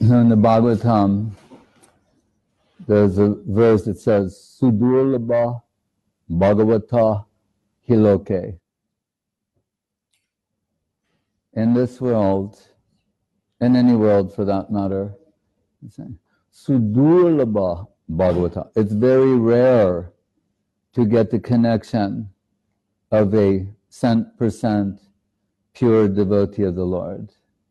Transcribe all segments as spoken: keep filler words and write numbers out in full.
In the Bhagavatam, there's a verse that says, Sudurlabha Bhagavata Hiloke. In this world, in any world for that matter, Sudurlabha Bhagavata. It's very rare to get the connection of a cent percent pure devotee of the Lord.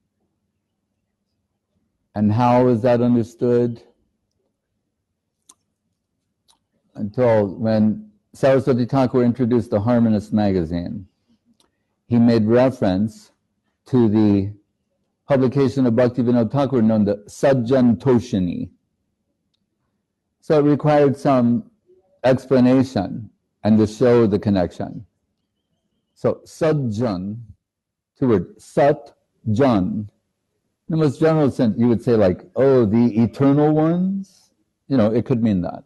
And how is that understood? Until when Saraswati Thakur introduced the Harmonist magazine, he made reference to the publication of Bhaktivinoda Thakur known as Sajjan Toshini. So it required some explanation and to show the connection. So Sajjan, two words, Sat Jan. In the most general sense, you would say like, oh, the eternal ones? You know, it could mean that.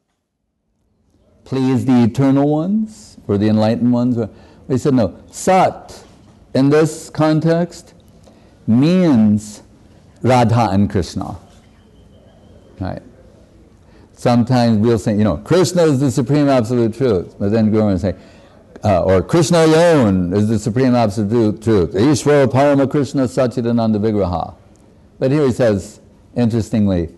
Please the eternal ones, or the enlightened ones. They said no. Sat, in this context, means Radha and Krishna. Right? Sometimes we'll say, you know, Krishna is the supreme absolute truth. But then Guru will say, uh, or Krishna alone is the supreme absolute truth. Ishvara Parama Krishna Satchidananda Vigraha. But here he says, interestingly,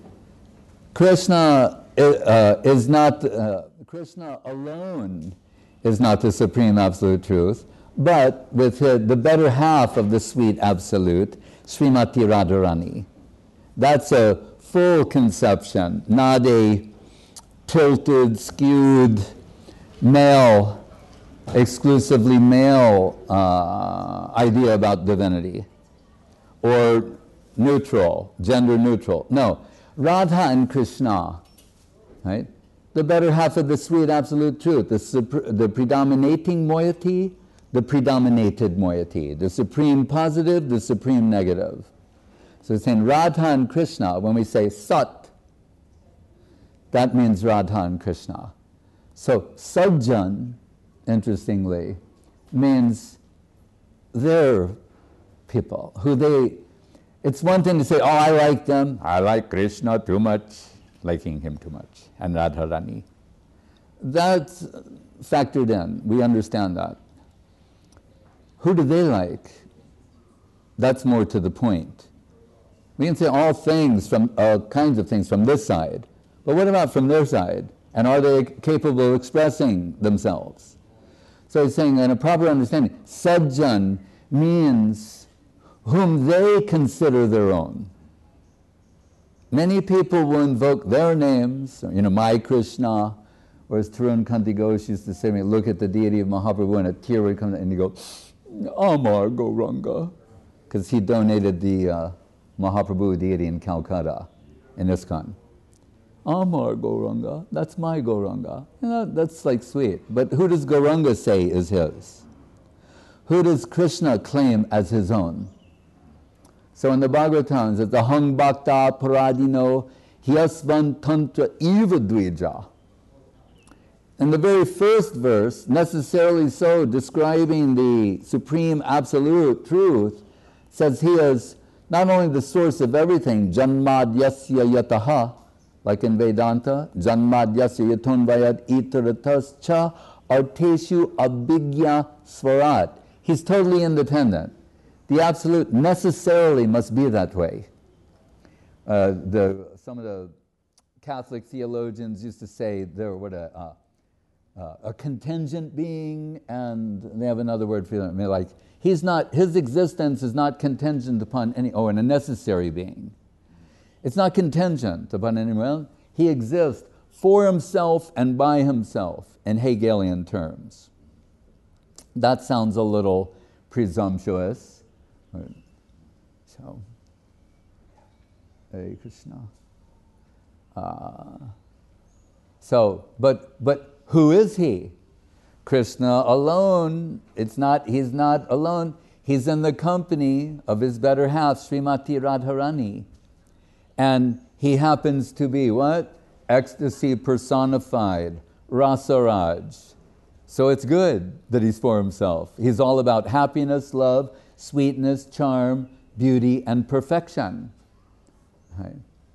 Krishna uh, is not, uh, Krishna alone is not the supreme absolute truth, but with the, the better half of the sweet absolute, Srimati Radharani. That's a full conception, not a tilted, skewed, male, exclusively male uh, idea about divinity, or neutral, gender neutral. No, Radha and Krishna, right? The better half of the sweet absolute truth, the, supr- the predominating moiety, the predominated moiety, the supreme positive, the supreme negative. So it's saying Radha and Krishna, when we say Sat, that means Radha and Krishna. So Sajjan, interestingly, means they're people who they, it's one thing to say, oh, I like them, I like Krishna too much, liking him too much, and Radharani. That's factored in, we understand that. Who do they like? That's more to the point. We can say all things from, all kinds of things from this side, but what about from their side? And are they capable of expressing themselves? So he's saying in a proper understanding, Sajjan means whom they consider their own. Many people will invoke their names, you know, my Krishna, or as Tarun Kanti Ghosh used to say, when you look at the deity of Mahaprabhu and a tear would come and you go, Amar Gauranga, because he donated the uh, Mahaprabhu deity in Calcutta, in ISKCON. Amar Gauranga, that's my Gauranga. You know, that's like sweet. But who does Gauranga say is his? Who does Krishna claim as his own? So in the Bhagavatam, it's the Hang Bhakta Paradino Hyasvan Tantra Eva Dvija. In the very first verse, necessarily so, describing the supreme absolute truth, says he is not only the source of everything, Janmad Yasya Yataha, like in Vedanta, Janmad Yasya Yatonvayat Itaratas Cha Arteshu Abhigya Svarat. He's totally independent. The absolute necessarily must be that way. Uh, the, some of the Catholic theologians used to say they're what a, uh, uh, a contingent being, and they have another word for it. I mean, like he's not, his existence is not contingent upon any. Oh, and a necessary being. It's not contingent upon anyone else. He exists for himself and by himself in Hegelian terms. That sounds a little presumptuous. So, Hare Krishna. Uh, so, but but who is he? Krishna alone. It's not. He's not alone. He's in the company of his better half, Srimati Radharani, and he happens to be what? Ecstasy personified, Rasaraj. So it's good that he's for himself. He's all about happiness, love, sweetness, charm, beauty, and perfection. Right?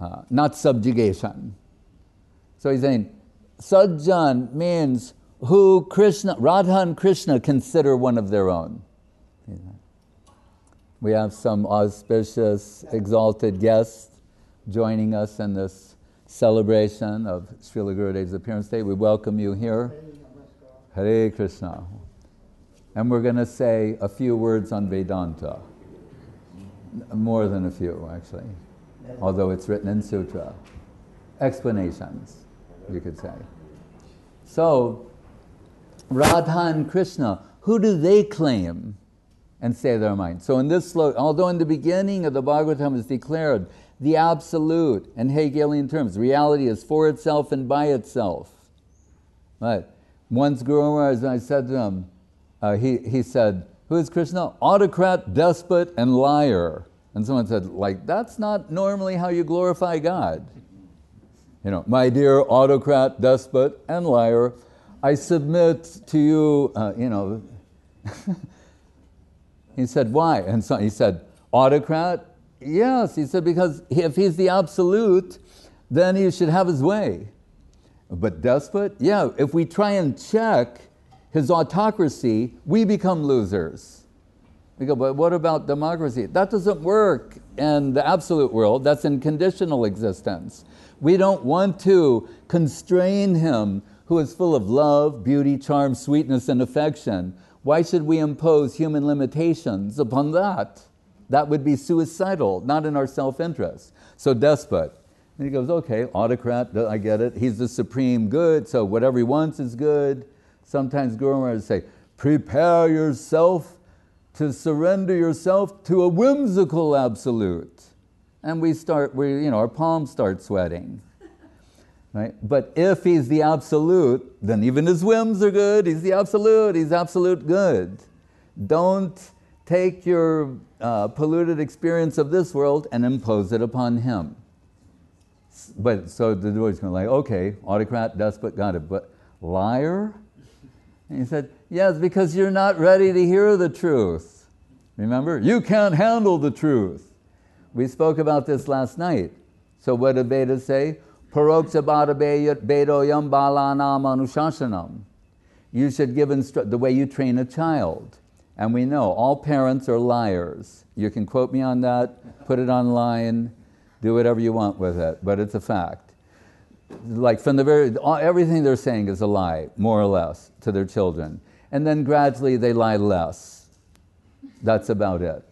uh, not subjugation. So he's saying, Sajjan means who Krishna, Radha and Krishna consider one of their own. We have some auspicious, exalted guests joining us in this celebration of Srila Gurudev's appearance day. We welcome you here. Hare Krishna. And we're going to say a few words on Vedanta. More than a few, actually. Although it's written in Sutra. Explanations, you could say. So, Radha and Krishna, who do they claim and say their mind? So in this sloka, although in the beginning of the Bhagavatam is declared the absolute in Hegelian terms, reality is for itself and by itself. Right? Once Guru Maharaj, I said to him, uh, he, he said, who is Krishna? Autocrat, despot, and liar. And someone said, like, that's not normally how you glorify God. You know, my dear autocrat, despot, and liar, I submit to you, uh, you know. He said, why? And so he said, autocrat? Yes. He said, because if he's the absolute, then he should have his way. But despot? Yeah, if we try and check his autocracy, we become losers. We go, but what about democracy? That doesn't work in the absolute world. That's in conditional existence. We don't want to constrain him who is full of love, beauty, charm, sweetness, and affection. Why should we impose human limitations upon that? That would be suicidal, not in our self-interest. So despot. And he goes, okay, autocrat, I get it. He's the supreme good, so whatever he wants is good. Sometimes Guru Maharaj would say, prepare yourself to surrender yourself to a whimsical absolute. And we start, we, you know, our palms start sweating. Right? But if he's the absolute, then even his whims are good. He's the absolute, he's absolute good. Don't take your uh, polluted experience of this world and impose it upon him. But so the devotee's going to like, okay, autocrat, despot, got it, but liar? And he said, yes, because you're not ready to hear the truth. Remember? You can't handle the truth. We spoke about this last night. So what did Vedas say? Paroksha bhadabeyat bedoyam balanam anushashanam. You should give instru- the way you train a child. And we know all parents are liars. You can quote me on that, put it online, do whatever you want with it, but it's a fact. Like from the very, everything they're saying is a lie, more or less, to their children. And then gradually they lie less. That's about it.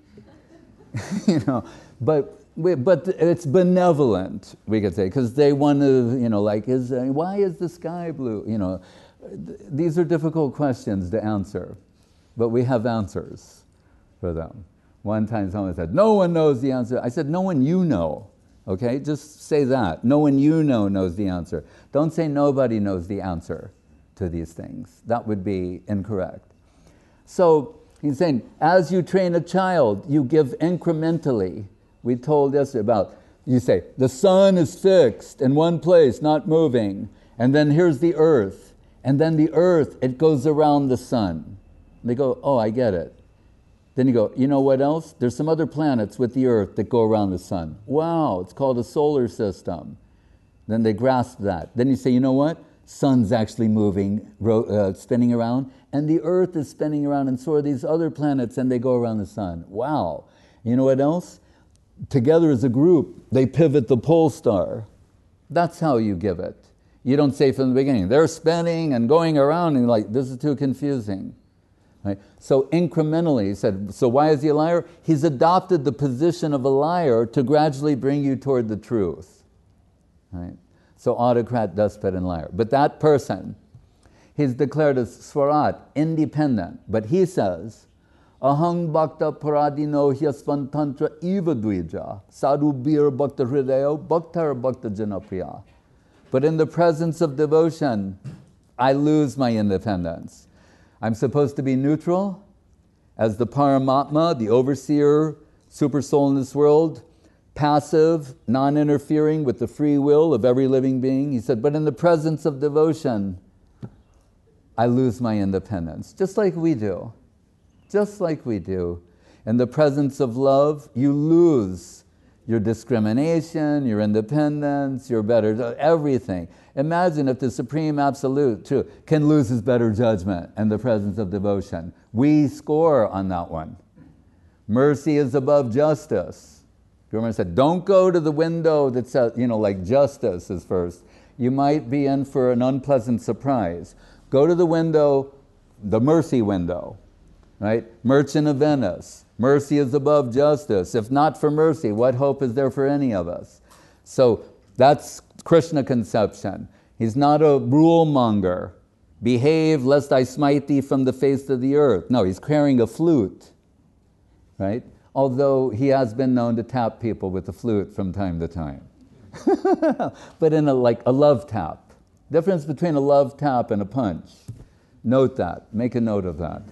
You know, but we, but it's benevolent, we could say, because they want to, you know, like, is uh, why is the sky blue? You know, th- these are difficult questions to answer, but we have answers for them. One time someone said, no one knows the answer. I said, no one you know, okay? Just say that. No one you know knows the answer. Don't say nobody knows the answer to these things. That would be incorrect. So he's saying, as you train a child, you give incrementally. We told yesterday about, you say, the sun is fixed in one place, not moving. And then here's the earth. And then the earth, it goes around the sun. They go, oh, I get it. Then you go, you know what else? There's some other planets with the earth that go around the sun. Wow, it's called a solar system. Then they grasp that. Then you say, you know what? Sun's actually moving, ro- uh, spinning around, and the earth is spinning around, and so are these other planets, and they go around the sun. Wow. You know what else? Together as a group, they pivot the pole star. That's how you give it. You don't say from the beginning, they're spinning and going around, and you're like, this is too confusing. Right? So incrementally, he said, so why is he a liar? He's adopted the position of a liar to gradually bring you toward the truth. Right? So autocrat, despot, and liar. But that person, he's declared as Swarat, independent. But he says, Ahang bhakta paradino hyasvantantra eva dvija, sadhu bir bhakta hridayo bhaktar bhakta janapriya. But in the presence of devotion, I lose my independence. I'm supposed to be neutral as the Paramatma, the overseer, super soul in this world, passive, non-interfering with the free will of every living being. He said, but in the presence of devotion, I lose my independence, just like we do. Just like we do. In the presence of love, you lose your discrimination, your independence, your better, everything. Imagine if the Supreme Absolute too, can lose his better judgment in the presence of devotion. We score on that one. Mercy is above justice. Remember I said, don't go to the window that says, you know, like justice is first. You might be in for an unpleasant surprise. Go to the window, the mercy window, right? Merchant of Venice. Mercy is above justice. If not for mercy, what hope is there for any of us? So that's Krishna conception. He's not a rule monger. Behave lest I smite thee from the face of the earth. No, he's carrying a flute, right? Although he has been known to tap people with the flute from time to time. But in a, like a love tap. Difference between a love tap and a punch. Note that. Make a note of that.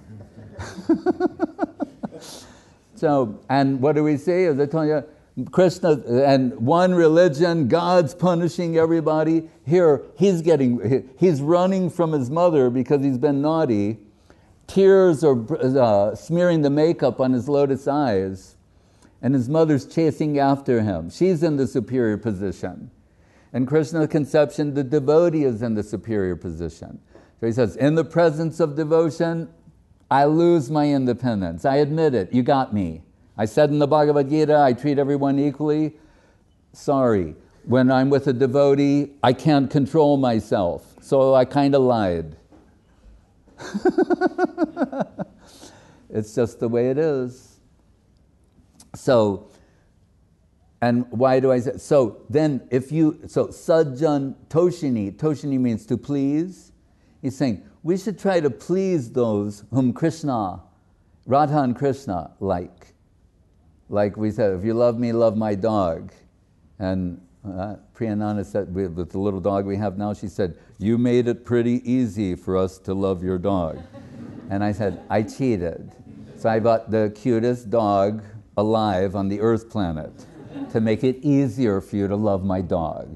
So, and what do we see? As I told you, Krishna and one religion, God's punishing everybody. Here, he's getting, he's running from his mother because he's been naughty. Tears are uh, smearing the makeup on his lotus eyes. And his mother's chasing after him. She's in the superior position. In Krishna conception, the devotee is in the superior position. So he says, in the presence of devotion, I lose my independence. I admit it. You got me. I said in the Bhagavad Gita, I treat everyone equally. Sorry. When I'm with a devotee, I can't control myself. So I kind of lied. It's just the way it is. So, and why do I say, so then if you, so sajjan toshini, toshini means to please. He's saying, we should try to please those whom Krishna, Radha and Krishna like. Like we said, if you love me, love my dog. And uh, Priyananda said, with the little dog we have now, she said, you made it pretty easy for us to love your dog. And I said, I cheated. So I bought the cutest dog alive on the earth planet to make it easier for you to love my dog.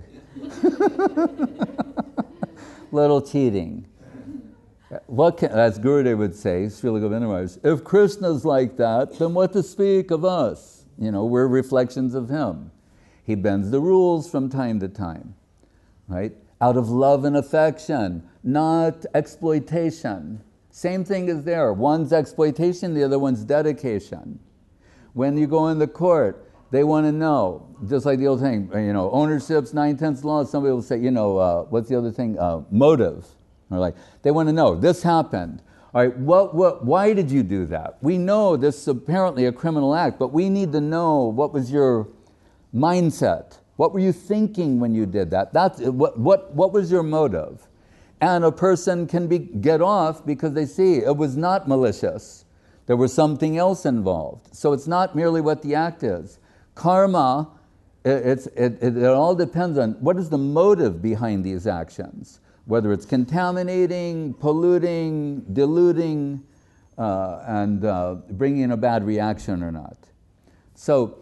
Little cheating. What can, as Gurudev would say, Srila Govinda Maharaj, if Krishna's like that, then what to speak of us? You know, we're reflections of him. He bends the rules from time to time, right? Out of love and affection, not exploitation. Same thing is there. One's exploitation, the other one's dedication. When you go in the court, they want to know, just like the old thing, you know, ownership's nine-tenths law, somebody will say, you know, uh, what's the other thing? Uh, motive. Or like, they want to know, this happened. All right, what, what, why did you do that? We know this is apparently a criminal act, but we need to know what was your mindset. What were you thinking when you did that? That's, what, what, what was your motive? And a person can be, get off because they see it was not malicious. There was something else involved. So it's not merely what the act is. Karma, it, it's, it, it, it all depends on what is the motive behind these actions. Whether it's contaminating, polluting, diluting, uh, and uh, bringing a bad reaction or not. So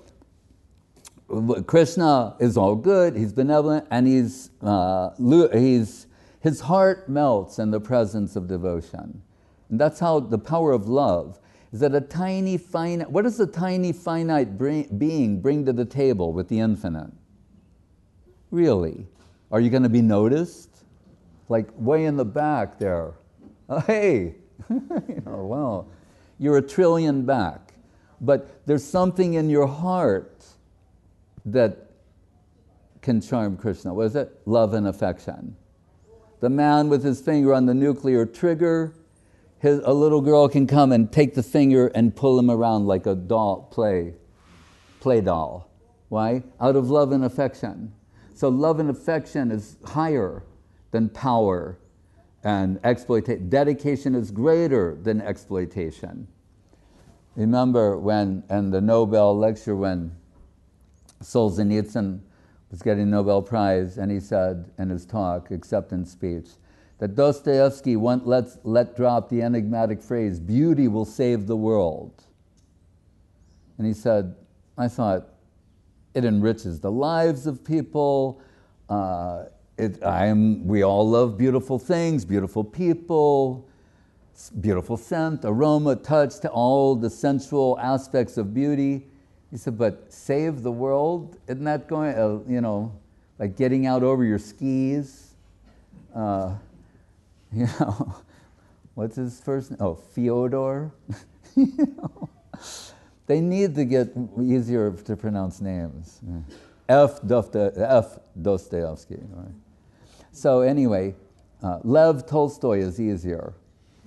Krishna is all good, he's benevolent, and he's, uh, he's, his heart melts in the presence of devotion. And that's how the power of love is that a tiny, finite, what does a tiny, finite bring, being bring to the table with the infinite? Really? Are you going to be noticed? Like way in the back there. Oh, hey, you know, well, you're a trillion back. But there's something in your heart that can charm Krishna. What is it? Love and affection. The man with his finger on the nuclear trigger, his, a little girl can come and take the finger and pull him around like a doll, play, play doll. Why? Out of love and affection. So love and affection is higher than power and exploitation. Dedication is greater than exploitation. Remember when, in the Nobel lecture, when Solzhenitsyn was getting Nobel Prize, and he said in his talk, acceptance speech, that Dostoevsky won't let, let drop the enigmatic phrase, beauty will save the world. And he said, I thought, it enriches the lives of people, uh, It, I am, we all love beautiful things, beautiful people, beautiful scent, aroma, touch, all the sensual aspects of beauty. He said, but save the world, isn't that going, uh, you know, like getting out over your skis? Uh, you know, what's his first name? Oh, Fyodor. You know, they need to get easier to pronounce names. F. F. Dostoevsky. Right? So anyway, uh, Lev Tolstoy is easier.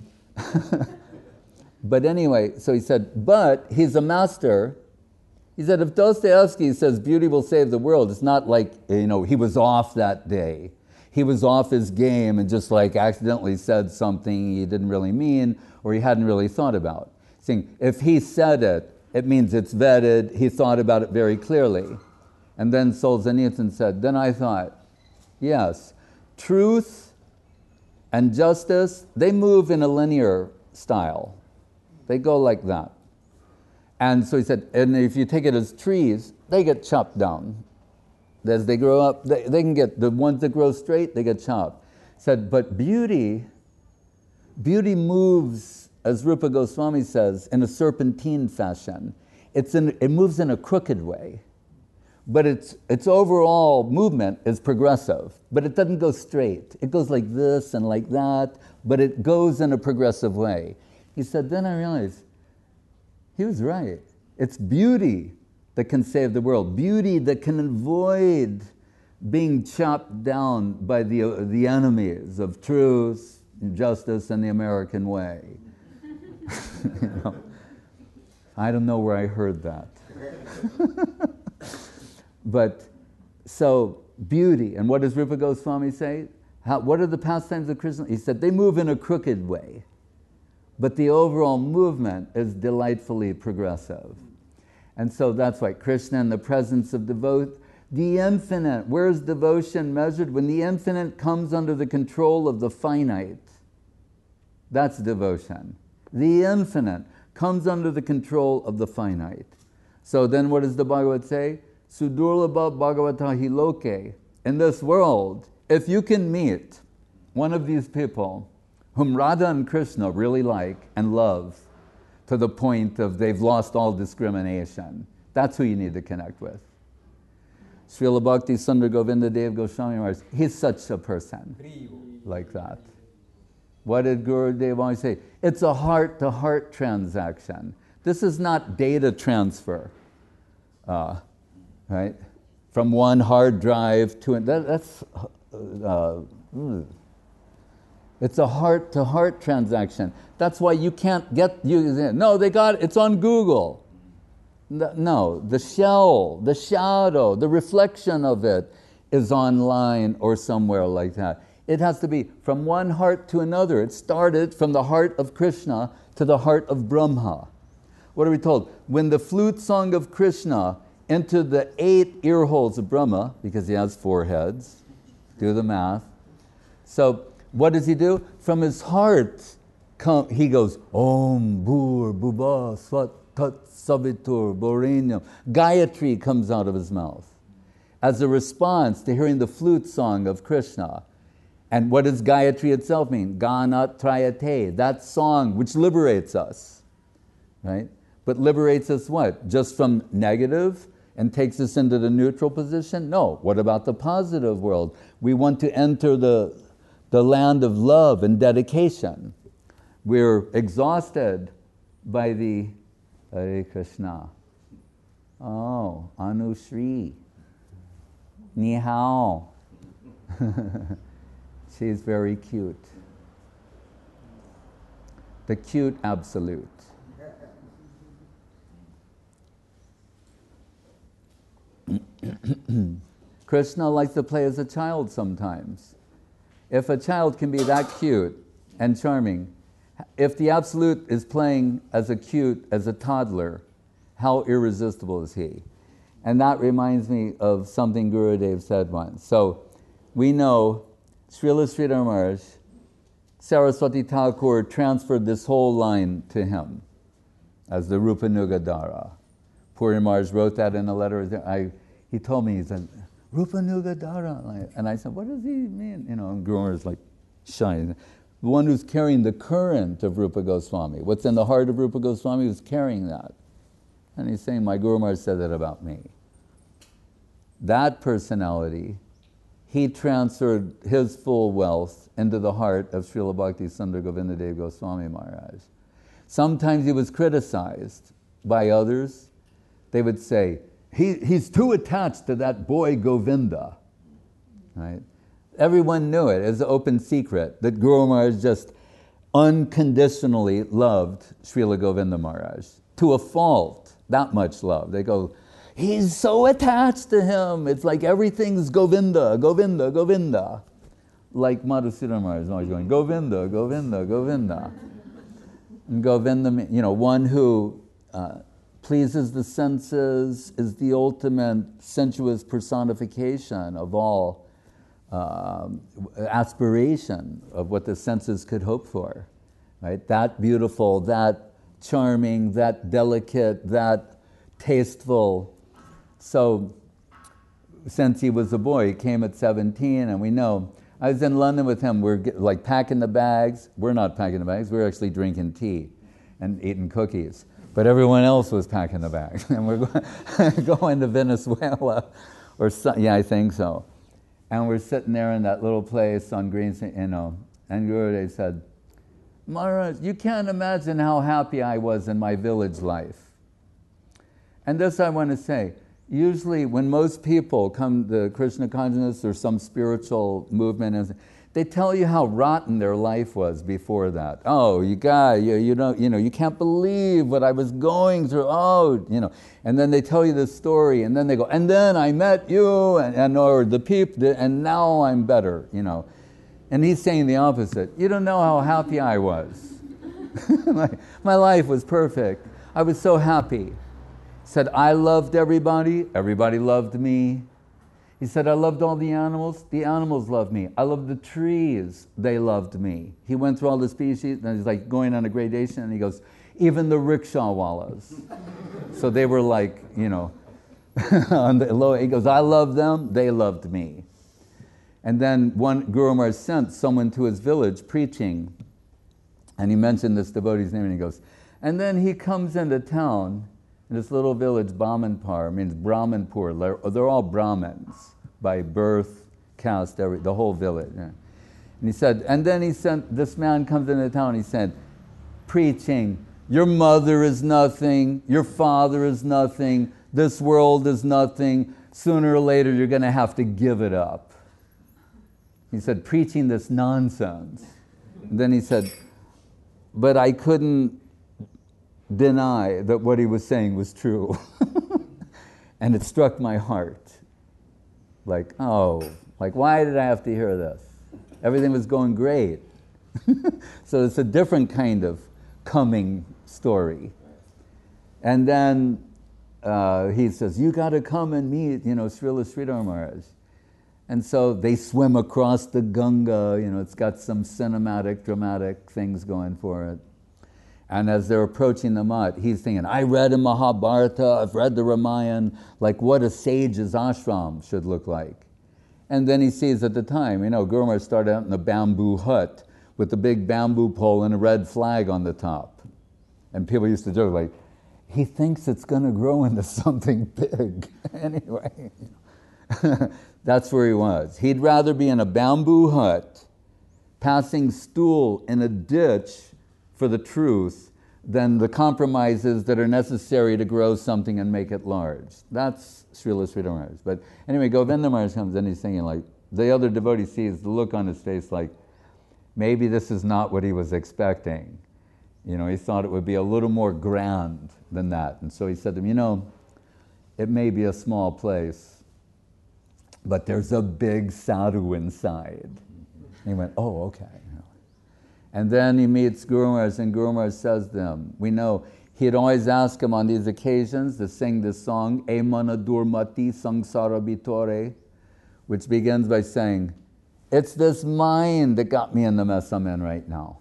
But anyway, so he said, but he's a master. He said, if Dostoevsky says beauty will save the world, it's not like, you know, he was off that day. He was off his game and just like accidentally said something he didn't really mean or he hadn't really thought about. Saying, if he said it, it means it's vetted, he thought about it very clearly. And then Solzhenitsyn said, then I thought, yes, truth and justice, they move in a linear style. They go like that. And so he said, and if you take it as trees, they get chopped down. As they grow up, they, they can get, the ones that grow straight, they get chopped. He said, but beauty, beauty moves, as Rupa Goswami says, in a serpentine fashion. It's in, it moves in a crooked way. But its, its overall movement is progressive, but it doesn't go straight. It goes like this and like that, but it goes in a progressive way. He said, then I realized, he was right. It's beauty that can save the world. Beauty that can avoid being chopped down by the, uh, the enemies of truth, justice, and the American way. You know? I don't know where I heard that. But, so, beauty. And what does Rupa Goswami say? How, what are the pastimes of Krishna? He said, they move in a crooked way. But the overall movement is delightfully progressive. And so that's why Krishna in the presence of devotion, the infinite, where is devotion measured? When the infinite comes under the control of the finite, that's devotion. The infinite comes under the control of the finite. So then what does the Bhagavad say? Sudurlabha Bhagavata hi loke. In this world, if you can meet one of these people whom Radha and Krishna really like and love to the point of they've lost all discrimination, that's who you need to connect with. Srila Bhakti Sundar Govinda Dev Goswami Maharaj, he's such a person like that. What did Guru Dev always say? It's a heart-to-heart transaction. This is not data transfer, uh, right? From one hard drive to another. That, that's, uh, mm. It's a heart-to-heart transaction. That's why you can't get, you, no, they got it, it's on Google. No, the shell, the shadow, the reflection of it is online or somewhere like that. It has to be from one heart to another. It started from the heart of Krishna to the heart of Brahma. What are we told? When the flute song of Krishna entered the eight ear holes of Brahma, because he has four heads, do the math. So what does he do? From his heart, come, he goes, Om Bhur Bhuva Svat Tat Savitur Borenyam. Gayatri comes out of his mouth as a response to hearing the flute song of Krishna. And what does Gayatri itself mean? Ganat Trayate, that song which liberates us, right? But liberates us what? Just from negative and takes us into the neutral position? No. What about the positive world? We want to enter the, the land of love and dedication. We're exhausted by the Hare Krishna. Oh, Anushri. Ni hao. She's very cute. The cute absolute. Krishna likes to play as a child sometimes. If a child can be that cute and charming, if the absolute is playing as a cute, as a toddler, how irresistible is he? And that reminds me of something Gurudev said once. So we know Srila Sridhar Maharaj, Saraswati Thakur transferred this whole line to him as the Rupa Nugadara. Puri Maharaj wrote that in a letter. I, he told me, he said, Rupa Nugadara. And I said, what does he mean? You know, and Guru Maharaj is like shy. The one who's carrying the current of Rupa Goswami. What's in the heart of Rupa Goswami is carrying that. And he's saying, my Guru Maharaj said that about me. That personality, he transferred his full wealth into the heart of Srila Bhakti Sundar Govindadev Goswami Maharaj. Sometimes he was criticized by others. They would say, he, he's too attached to that boy Govinda. Right? Everyone knew it as an open secret that Guru Maharaj just unconditionally loved Srila Govinda Maharaj to a fault, that much love. They go, he's so attached to him. It's like everything's Govinda, Govinda, Govinda. Like Madhusudana Maharaj is always going, Govinda, Govinda, Govinda. And Govinda, you know, one who uh, pleases the senses, is the ultimate sensuous personification of all uh, aspiration of what the senses could hope for. Right? That beautiful, that charming, that delicate, that tasteful. So, since he was a boy, he came at seventeen, and we know, I was in London with him, we're like packing the bags. We're not packing the bags, we're actually drinking tea and eating cookies. But everyone else was packing the bags. And we're going, going to Venezuela, or so, yeah, I think so. And we're sitting there in that little place on Green Street, you know, and Gurudev said, Maharaj, you can't imagine how happy I was in my village life. And this I want to say, usually when most people come to Krishna consciousness or some spiritual movement, they tell you how rotten their life was before that. Oh, you guy, you, you don't, you know, you can't believe what I was going through. Oh, you know, and then they tell you this story, and then they go, and then I met you, and, and or the people, and now I'm better, you know. And he's saying the opposite. You don't know how happy I was. my, my life was perfect. I was so happy. He said, I loved everybody. Everybody loved me. He said, I loved all the animals. The animals loved me. I loved the trees. They loved me. He went through all the species, and he's like going on a gradation, and he goes, even the rickshaw-wallas. So they were like, you know, on the low. He goes, I loved them. They loved me. And then one Guru Maharaj sent someone to his village preaching, and he mentioned this devotee's name, and he goes, and then he comes into town, in this little village, Bamanpur, means Brahmanpur, they're, they're all Brahmins by birth, caste, every, the whole village. Yeah. And he said, and then he sent, this man comes into town, he said, preaching, your mother is nothing, your father is nothing, this world is nothing, sooner or later you're going to have to give it up. He said, preaching this nonsense. And then he said, but I couldn't deny that what he was saying was true. And it struck my heart. Like, oh, like why did I have to hear this? Everything was going great. So it's a different kind of coming story. And then uh, he says, you got to come and meet, you know, Srila Sridhar Maharaj. And so they swim across the Ganga, you know, it's got some cinematic, dramatic things going for it. And as they're approaching the mutt, he's thinking, I read in Mahabharata, I've read the Ramayana, like what a sage's ashram should look like. And then he sees at the time, you know, Guru Maharaj started out in a bamboo hut with a big bamboo pole and a red flag on the top. And people used to joke like, he thinks it's going to grow into something big. Anyway, that's where he was. He'd rather be in a bamboo hut, passing stool in a ditch for the truth than the compromises that are necessary to grow something and make it large. That's Srila Sridhar Maharaj. But anyway, Govinda Maharaj comes and he's thinking like, the other devotee sees the look on his face like, maybe this is not what he was expecting. You know, he thought it would be a little more grand than that. And so he said to him, you know, it may be a small place, but there's a big sadhu inside. And he went, oh, okay. And then he meets Guru Maharaj, and Guru Maharaj says to them, we know, he'd always ask him on these occasions to sing this song, E Mana Durmati Sangsara Bitore, which begins by saying, it's this mind that got me in the mess I'm in right now.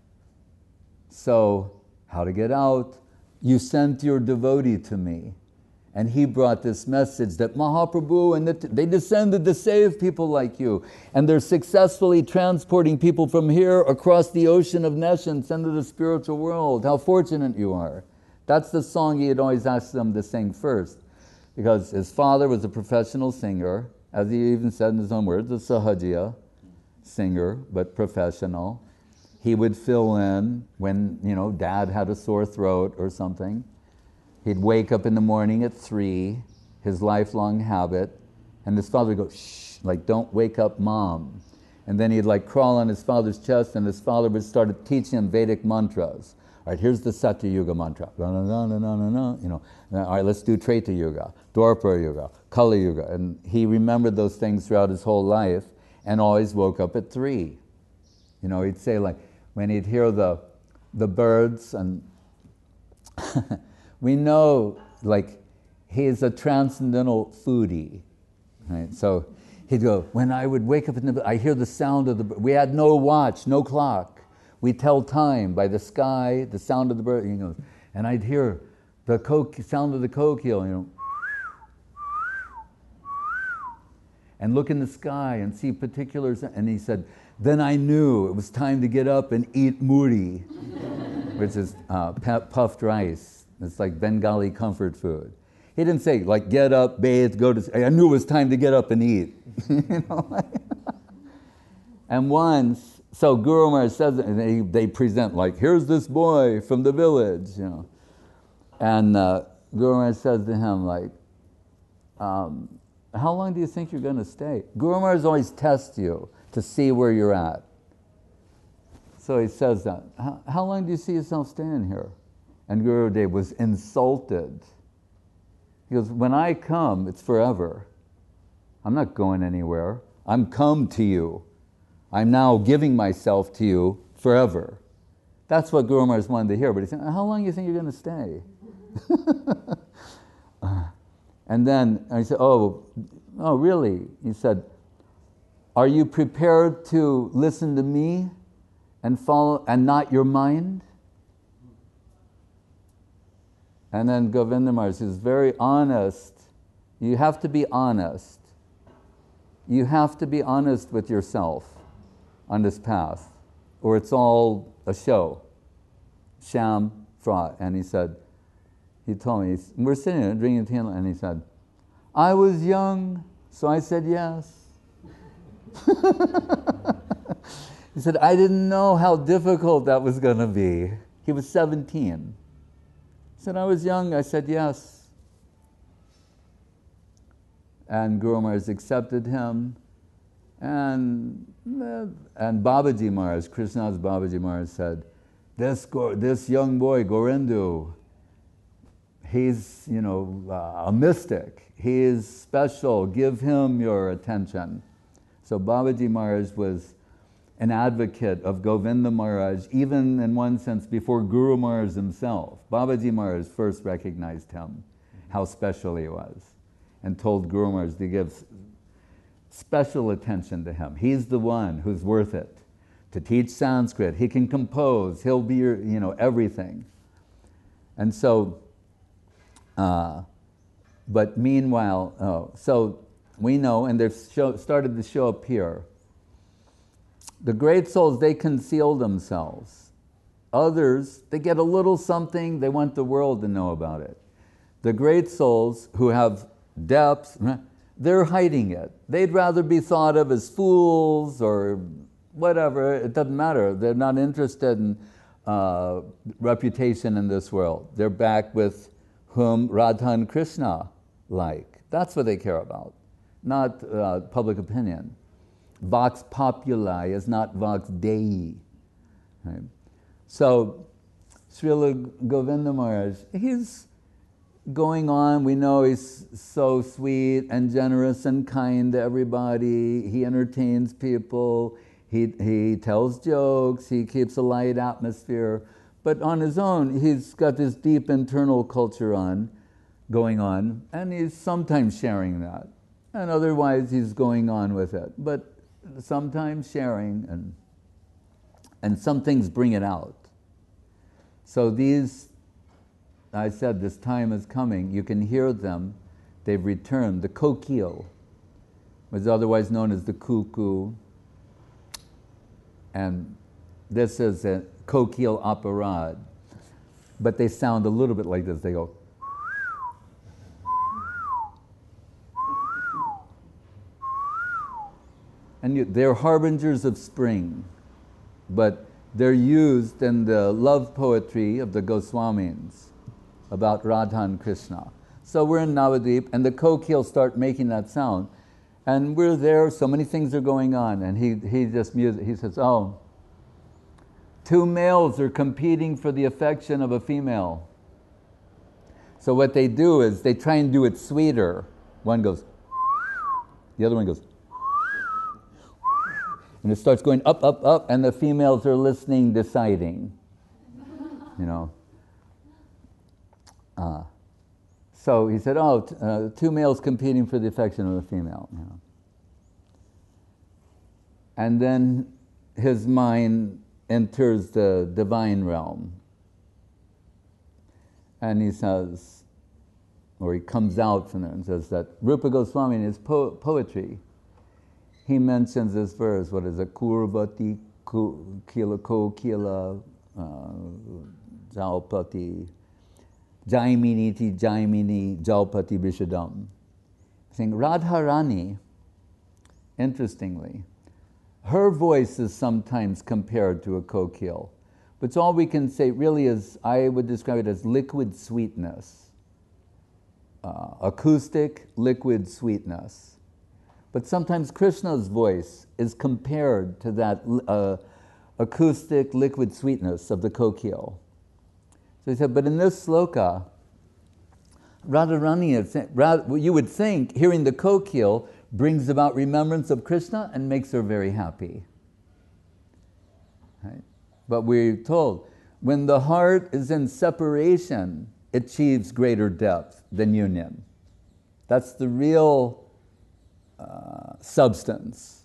So, how to get out? You sent your devotee to me, and he brought this message that Mahaprabhu, and that they descended to save people like you, and they're successfully transporting people from here across the ocean of nescience into the spiritual world. How fortunate you are That's the song he had always asked them to sing first, because his father was a professional singer, as he even said in his own words, a Sahajiya singer, but professional. He would fill in when, you know, dad had a sore throat or something. He'd wake up in the morning at three, his lifelong habit, and his father would go, shh, like, don't wake up mom. And then he'd like crawl on his father's chest, and his father would start teaching him Vedic mantras. All right, here's the Satya Yuga mantra. You know, all right, let's do Treta Yuga, Dwapara Yuga, Kali Yuga. And he remembered those things throughout his whole life and always woke up at three. You know, he'd say, like, when he'd hear the, the birds, and we know, like, he's a transcendental foodie, right? So he'd go, when I would wake up in the, I hear the sound of the, we had no watch, no clock. We tell time by the sky, the sound of the bird, you know, and I'd hear the co- sound of the kokil, you know, and look in the sky and see particulars. And he said, then I knew it was time to get up and eat muri, which is uh, puffed rice. It's like Bengali comfort food. He didn't say, like, get up, bathe, go to, I knew it was time to get up and eat. You know? And once, so Guru Maharaj says, and they, they present, like, here's this boy from the village, you know. And uh, Guru Maharaj says to him, like, um, how long do you think you're going to stay? Guru Maharaj always tests you to see where you're at. So he says that, how, how long do you see yourself staying here? And Guru Dev was insulted. He goes, when I come, it's forever. I'm not going anywhere. I'm come to you. I'm now giving myself to you forever. That's what Guru Maharaj wanted to hear. But he said, how long do you think you're going to stay? uh, and then I said, oh, oh, really? He said, are you prepared to listen to me and follow, and not your mind? And then Govinda Maharaj is very honest. You have to be honest. You have to be honest with yourself on this path, or it's all a show, sham, fraud. And he said, he told me, we're sitting there drinking tea, and he said, I was young, so I said yes. He said, I didn't know how difficult that was going to be. He was seventeen. He said, I was young, I said yes. And Guru Maharaj accepted him. And, and Babaji Maharaj, Krishna's Babaji Maharaj said, this, this young boy, Gorindu, he's, you know, uh, a mystic. He is special. Give him your attention. So Babaji Maharaj was an advocate of Govinda Maharaj, even in one sense before Guru Maharaj himself. Babaji Maharaj first recognized him, how special he was, and told Guru Maharaj to give special attention to him. He's the one who's worth it. To teach Sanskrit, he can compose, he'll be your, you know, everything. And so, uh, but meanwhile, oh, so we know, and they've show, started to show up here, the great souls, they conceal themselves. Others, they get a little something, they want the world to know about it. The great souls who have depths, they're hiding it. They'd rather be thought of as fools or whatever, it doesn't matter. They're not interested in uh, reputation in this world. They're back with whom Radha and Krishna like. That's what they care about, not uh, public opinion. Vox populi is not vox dei. Right? So, Srila Govinda Maharaj, he's going on. We know he's so sweet and generous and kind to everybody. He entertains people. He, he tells jokes. He keeps a light atmosphere. But on his own, he's got this deep internal culture on, going on, and he's sometimes sharing that. And otherwise, he's going on with it. But sometimes sharing, and, and some things bring it out. So these, I said, this time is coming. You can hear them. They've returned. The kokil was otherwise known as the cuckoo. And this is a kokil aparad. but they sound a little bit like this. They go. And you, they're harbingers of spring, but they're used in the love poetry of the Goswamis about Radha and Krishna. So we're in Navadvip, and the kokil start making that sound, and we're there. So many things are going on, and he he just music. He says, "Oh, two males are competing for the affection of a female." So what they do is they try and do it sweeter. One goes, the other one goes. And it starts going up, up, up, and the females are listening, deciding. You know. Uh, so he said, oh, t- uh, two males competing for the affection of a female. You know. And then his mind enters the divine realm. And he says, or he comes out from there and says that Rupa Goswami in his po- poetry, he mentions this verse, what is it? Kurvati kila ko kila jalpati jaimini ti jaimini jalpati vishadam. Saying Radharani, interestingly, her voice is sometimes compared to a kokil, but all we can say really is, I would describe it as liquid sweetness, uh, acoustic liquid sweetness. But sometimes Krishna's voice is compared to that uh, acoustic liquid sweetness of the kokil. So he said, but in this sloka, Radharani, you would think hearing the kokil brings about remembrance of Krishna and makes her very happy. Right? But we're told, when the heart is in separation, it achieves greater depth than union. That's the real Uh, substance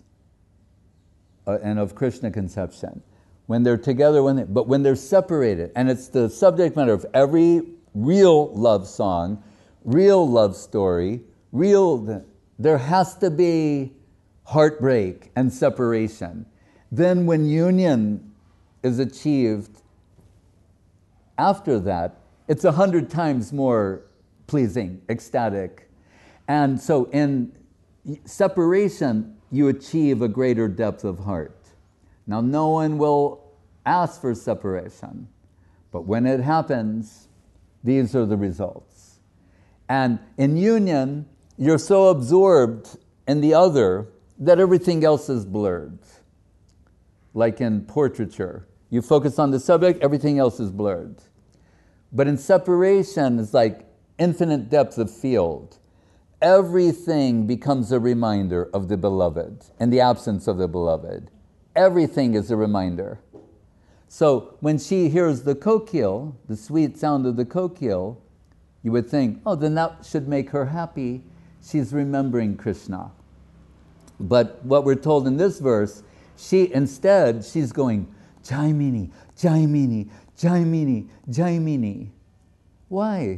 uh, and of Krishna conception. When they're together, when they, but when they're separated, and it's the subject matter of every real love song, real love story, real, there has to be heartbreak and separation. Then when union is achieved after that, it's a hundred times more pleasing, ecstatic. And so in separation, you achieve a greater depth of heart. Now, no one will ask for separation, but when it happens, these are the results. And in union, you're so absorbed in the other that everything else is blurred. Like in portraiture, you focus on the subject, everything else is blurred. But in separation, it's like infinite depth of field. Everything becomes a reminder of the beloved in the absence of the beloved. Everything is a reminder. So when she hears the kokil, the sweet sound of the kokil, you would think, oh, then that should make her happy. She's remembering Krishna. But what we're told in this verse, she instead, she's going, Jaimini, Jaimini, Jaimini, Jaimini. Why?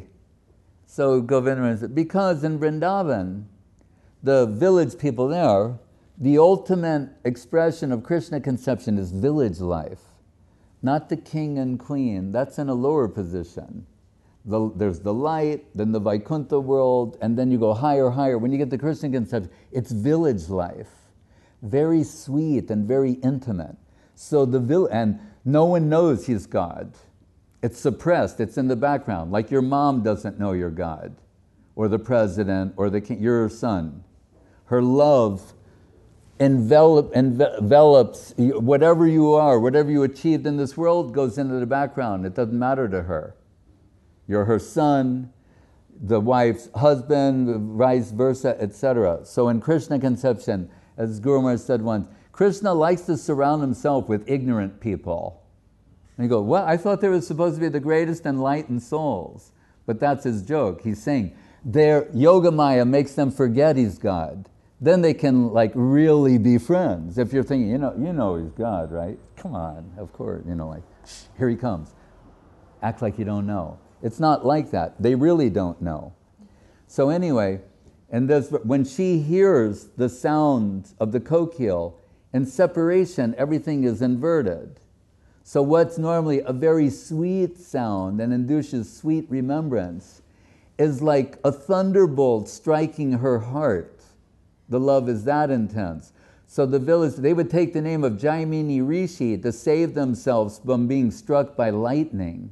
So Govinda said, because in Vrindavan, the village people there, the ultimate expression of Krishna conception is village life, not the king and queen. That's in a lower position. The, there's the light, then the Vaikuntha world, and then you go higher, higher. When you get the Krishna conception, it's village life, very sweet and very intimate. So the vill- and no one knows he's God. It's suppressed, it's in the background, like your mom doesn't know you're God, or the president, or the king, your son. Her love envelop, envelops whatever you are, whatever you achieved in this world goes into the background. It doesn't matter to her. You're her son, the wife's husband, vice versa, et cetera. So in Krishna conception, as Guru Maharaj said once, Krishna likes to surround himself with ignorant people. And you go, what? I thought they were supposed to be the greatest enlightened souls. But that's his joke. He's saying their yoga maya makes them forget he's God. Then they can like really be friends. If you're thinking, you know, you know he's God, right? Come on, of course, you know, like, shh, here he comes. Act like you don't know. It's not like that. They really don't know. So anyway, and this, when she hears the sound of the kokil, in separation, everything is inverted. So what's normally a very sweet sound and induces sweet remembrance is like a thunderbolt striking her heart. The love is that intense. So the village, they would take the name of Jaimini Rishi to save themselves from being struck by lightning.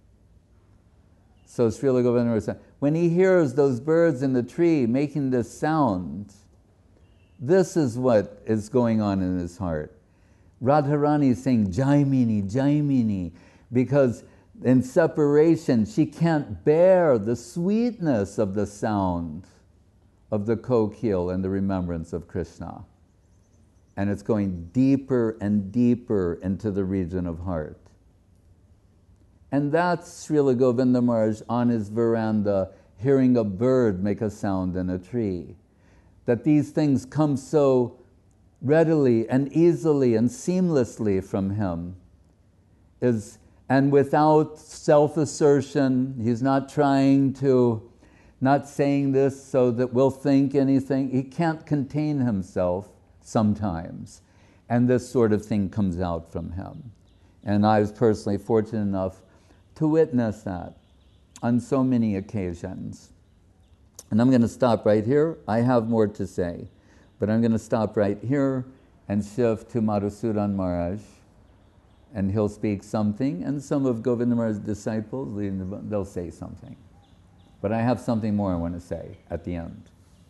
So Srila Govinda said, when he hears those birds in the tree making this sound, this is what is going on in his heart. Radharani is saying, Jaimini, Jaimini, because in separation, she can't bear the sweetness of the sound of the kokil and the remembrance of Krishna. And it's going deeper and deeper into the region of heart. And that's Srila Govinda Maharaj on his veranda, hearing a bird make a sound in a tree. That these things come so readily and easily and seamlessly from him, is, and without self-assertion. He's not trying to, not saying this so that we'll think anything. He can't contain himself sometimes, and this sort of thing comes out from him. And I was personally fortunate enough to witness that on so many occasions. And I'm going to stop right here. I have more to say. But I'm going to stop right here and shift to Madhusudan Maharaj, and he'll speak something, and some of Govinda Maharaj's disciples, they'll say something. But I have something more I want to say at the end.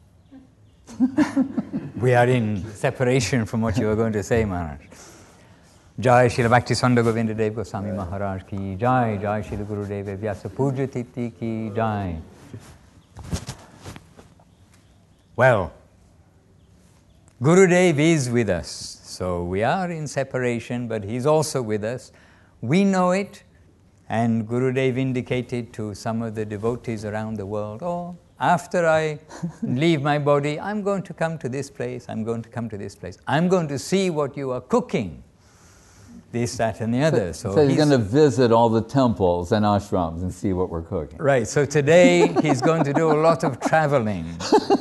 We are in separation from what you were going to say, Maharaj. Jai Srila Bhaktisandha Govinda Dev Goswami Maharaj ki Jai, Jai Srila Gurudev Vyasa Puja Titi ki Jai. Well, Gurudev is with us, so we are in separation, but he's also with us. We know it, and Gurudev indicated to some of the devotees around the world, oh, after I leave my body, I'm going to come to this place, I'm going to come to this place. I'm going to see what you are cooking, this, that, and the other. So, so he's, he's going to visit all the temples and ashrams and see what we're cooking. Right, so today he's going to do a lot of traveling.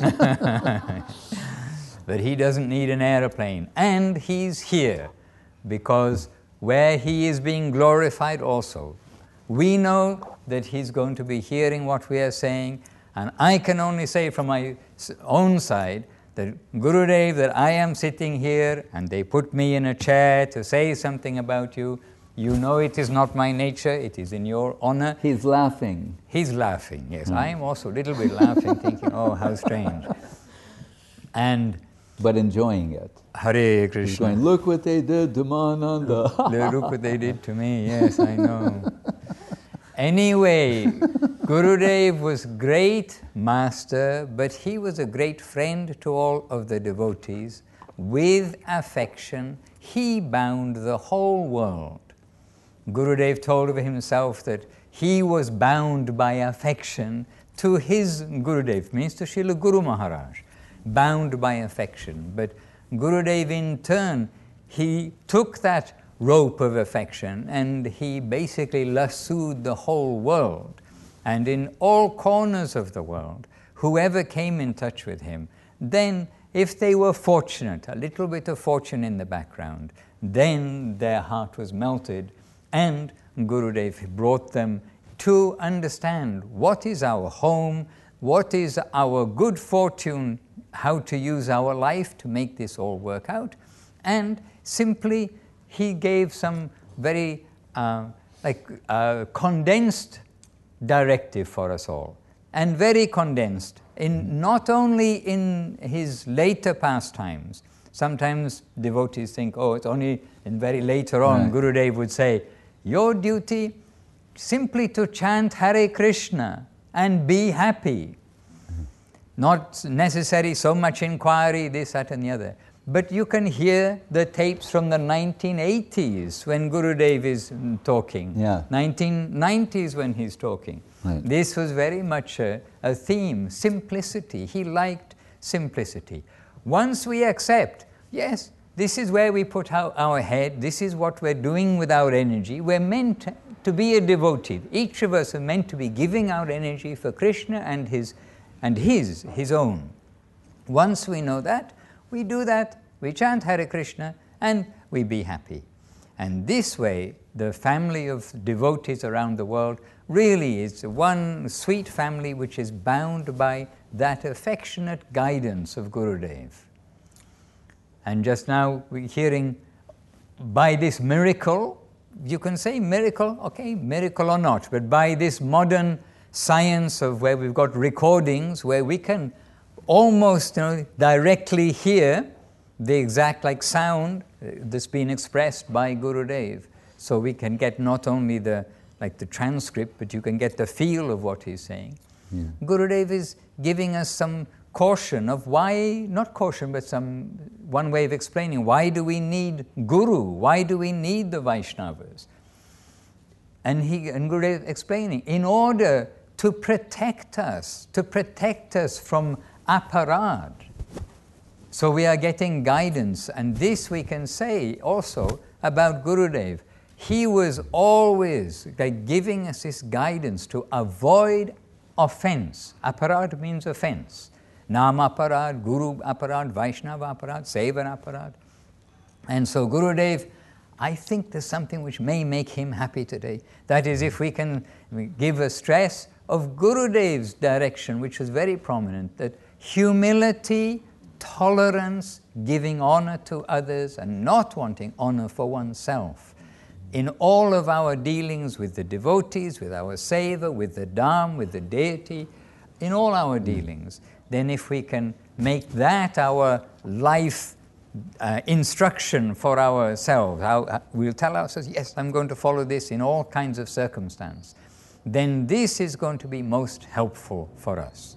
But he doesn't need an aeroplane. And he's here because where he is being glorified also, we know that he's going to be hearing what we are saying. And I can only say from my own side that Gurudev, that I am sitting here and they put me in a chair to say something about you. You know it is not my nature, it is in your honor. He's laughing. He's laughing, yes. Mm. I am also a little bit laughing, thinking, oh, how strange. And but enjoying it. Hare Krishna. He's going, look what they did to Mananda. Look what they did to me, yes, I know. Anyway, Gurudev was great master, but he was a great friend to all of the devotees. With affection, he bound the whole world. Gurudev told of himself that he was bound by affection to his Gurudev, means to Srila Guru Maharaj, bound by affection. But Gurudev in turn, he took that rope of affection and he basically lassoed the whole world. And in all corners of the world, whoever came in touch with him, then if they were fortunate, a little bit of fortune in the background, then their heart was melted, and Gurudev brought them to understand what is our home, what is our good fortune, how to use our life to make this all work out. And simply he gave some very uh, like uh, condensed directive for us all, and very condensed, in not only in his later pastimes. Sometimes devotees think, oh, it's only in very later on. Right. Gurudev would say, your duty simply to chant Hare Krishna and be happy. Not necessary so much inquiry, this, that, and the other. But you can hear the tapes from the nineteen eighties when Gurudev is talking. Yeah. nineteen nineties when he's talking. Right. This was very much a, a theme, simplicity. He liked simplicity. Once we accept, yes, this is where we put our, our head, this is what we're doing with our energy. We're meant to be a devotee. Each of us are meant to be giving our energy for Krishna and his and his, his own. Once we know that, we do that, we chant Hare Krishna, and we be happy. And this way, the family of devotees around the world really is one sweet family which is bound by that affectionate guidance of Gurudev. And just now we're hearing, by this miracle, you can say miracle, okay, miracle or not, but by this modern science of where we've got recordings where we can almost, you know, directly hear the exact like sound that's been expressed by Gurudev. So we can get not only the like the transcript, but you can get the feel of what he's saying. Yeah. Gurudev is giving us some caution of why, not caution, but some one way of explaining why do we need Guru? Why do we need the Vaishnavas? And he and Gurudev explaining, in order to protect us, to protect us from aparad. So we are getting guidance, and this we can say also about Gurudev. He was always like giving us this guidance to avoid offense. Aparad means offense. Nam aparad, Guru aparad, Vaishnava aparad, Seva aparad. And so Gurudev, I think there's something which may make him happy today. That is, if we can give a stress of Gurudev's direction, which was very prominent, that humility, tolerance, giving honor to others, and not wanting honor for oneself. In all of our dealings with the devotees, with our seva, with the Dham, with the deity, in all our dealings, then if we can make that our life uh, instruction for ourselves, our, we'll tell ourselves, yes, I'm going to follow this in all kinds of circumstance, then this is going to be most helpful for us.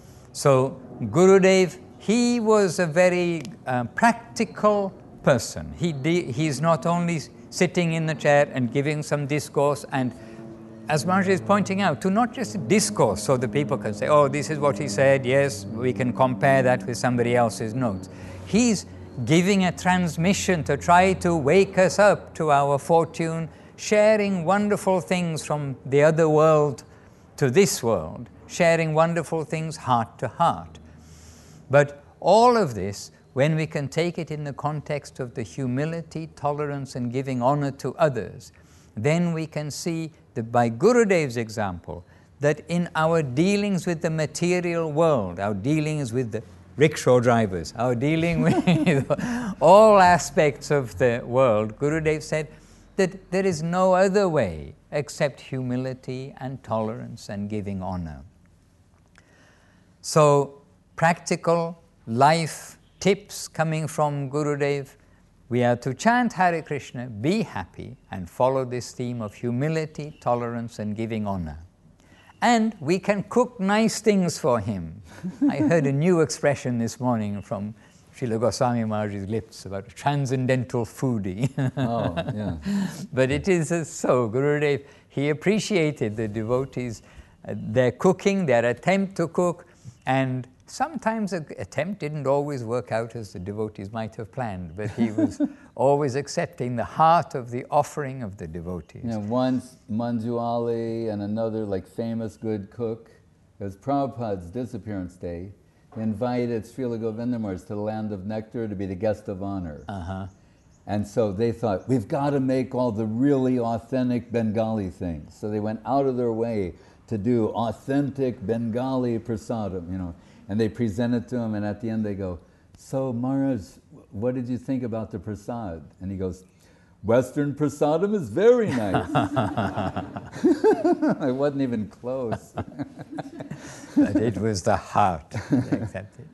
So Gurudev, he was a very uh, practical person. He de- he's not only sitting in the chair and giving some discourse, and as Maharaj is pointing out, to not just discourse so that people can say, oh, this is what he said, yes, we can compare that with somebody else's notes. He's giving a transmission to try to wake us up to our fortune, sharing wonderful things from the other world to this world, sharing wonderful things heart to heart. But all of this, when we can take it in the context of the humility, tolerance, and giving honor to others, then we can see that by Gurudev's example, that in our dealings with the material world, our dealings with the rickshaw drivers, our dealing with all aspects of the world, Gurudev said that there is no other way except humility and tolerance and giving honor. So, practical life tips coming from Gurudev. We are to chant Hare Krishna, be happy, and follow this theme of humility, tolerance, and giving honor. And we can cook nice things for him. I heard a new expression this morning from Srila Goswami Maharaj's lips about a transcendental foodie. Oh, yeah. But it is uh, so. Gurudev, he appreciated the devotees, uh, their cooking, their attempt to cook, and sometimes the attempt didn't always work out as the devotees might have planned, but he was always accepting the heart of the offering of the devotees. You know, once Manjuali and another like famous good cook, it was Prabhupada's disappearance day, he invited Srila Govindamars to the land of nectar to be the guest of honor. Uh-huh. And so they thought, we've got to make all the really authentic Bengali things. So they went out of their way to do authentic Bengali prasadam, you know. And they present it to him, and at the end they go, so Maharaj, what did you think about the prasad? And he goes, Western prasadam is very nice. I wasn't even close. But it was the heart that accepted.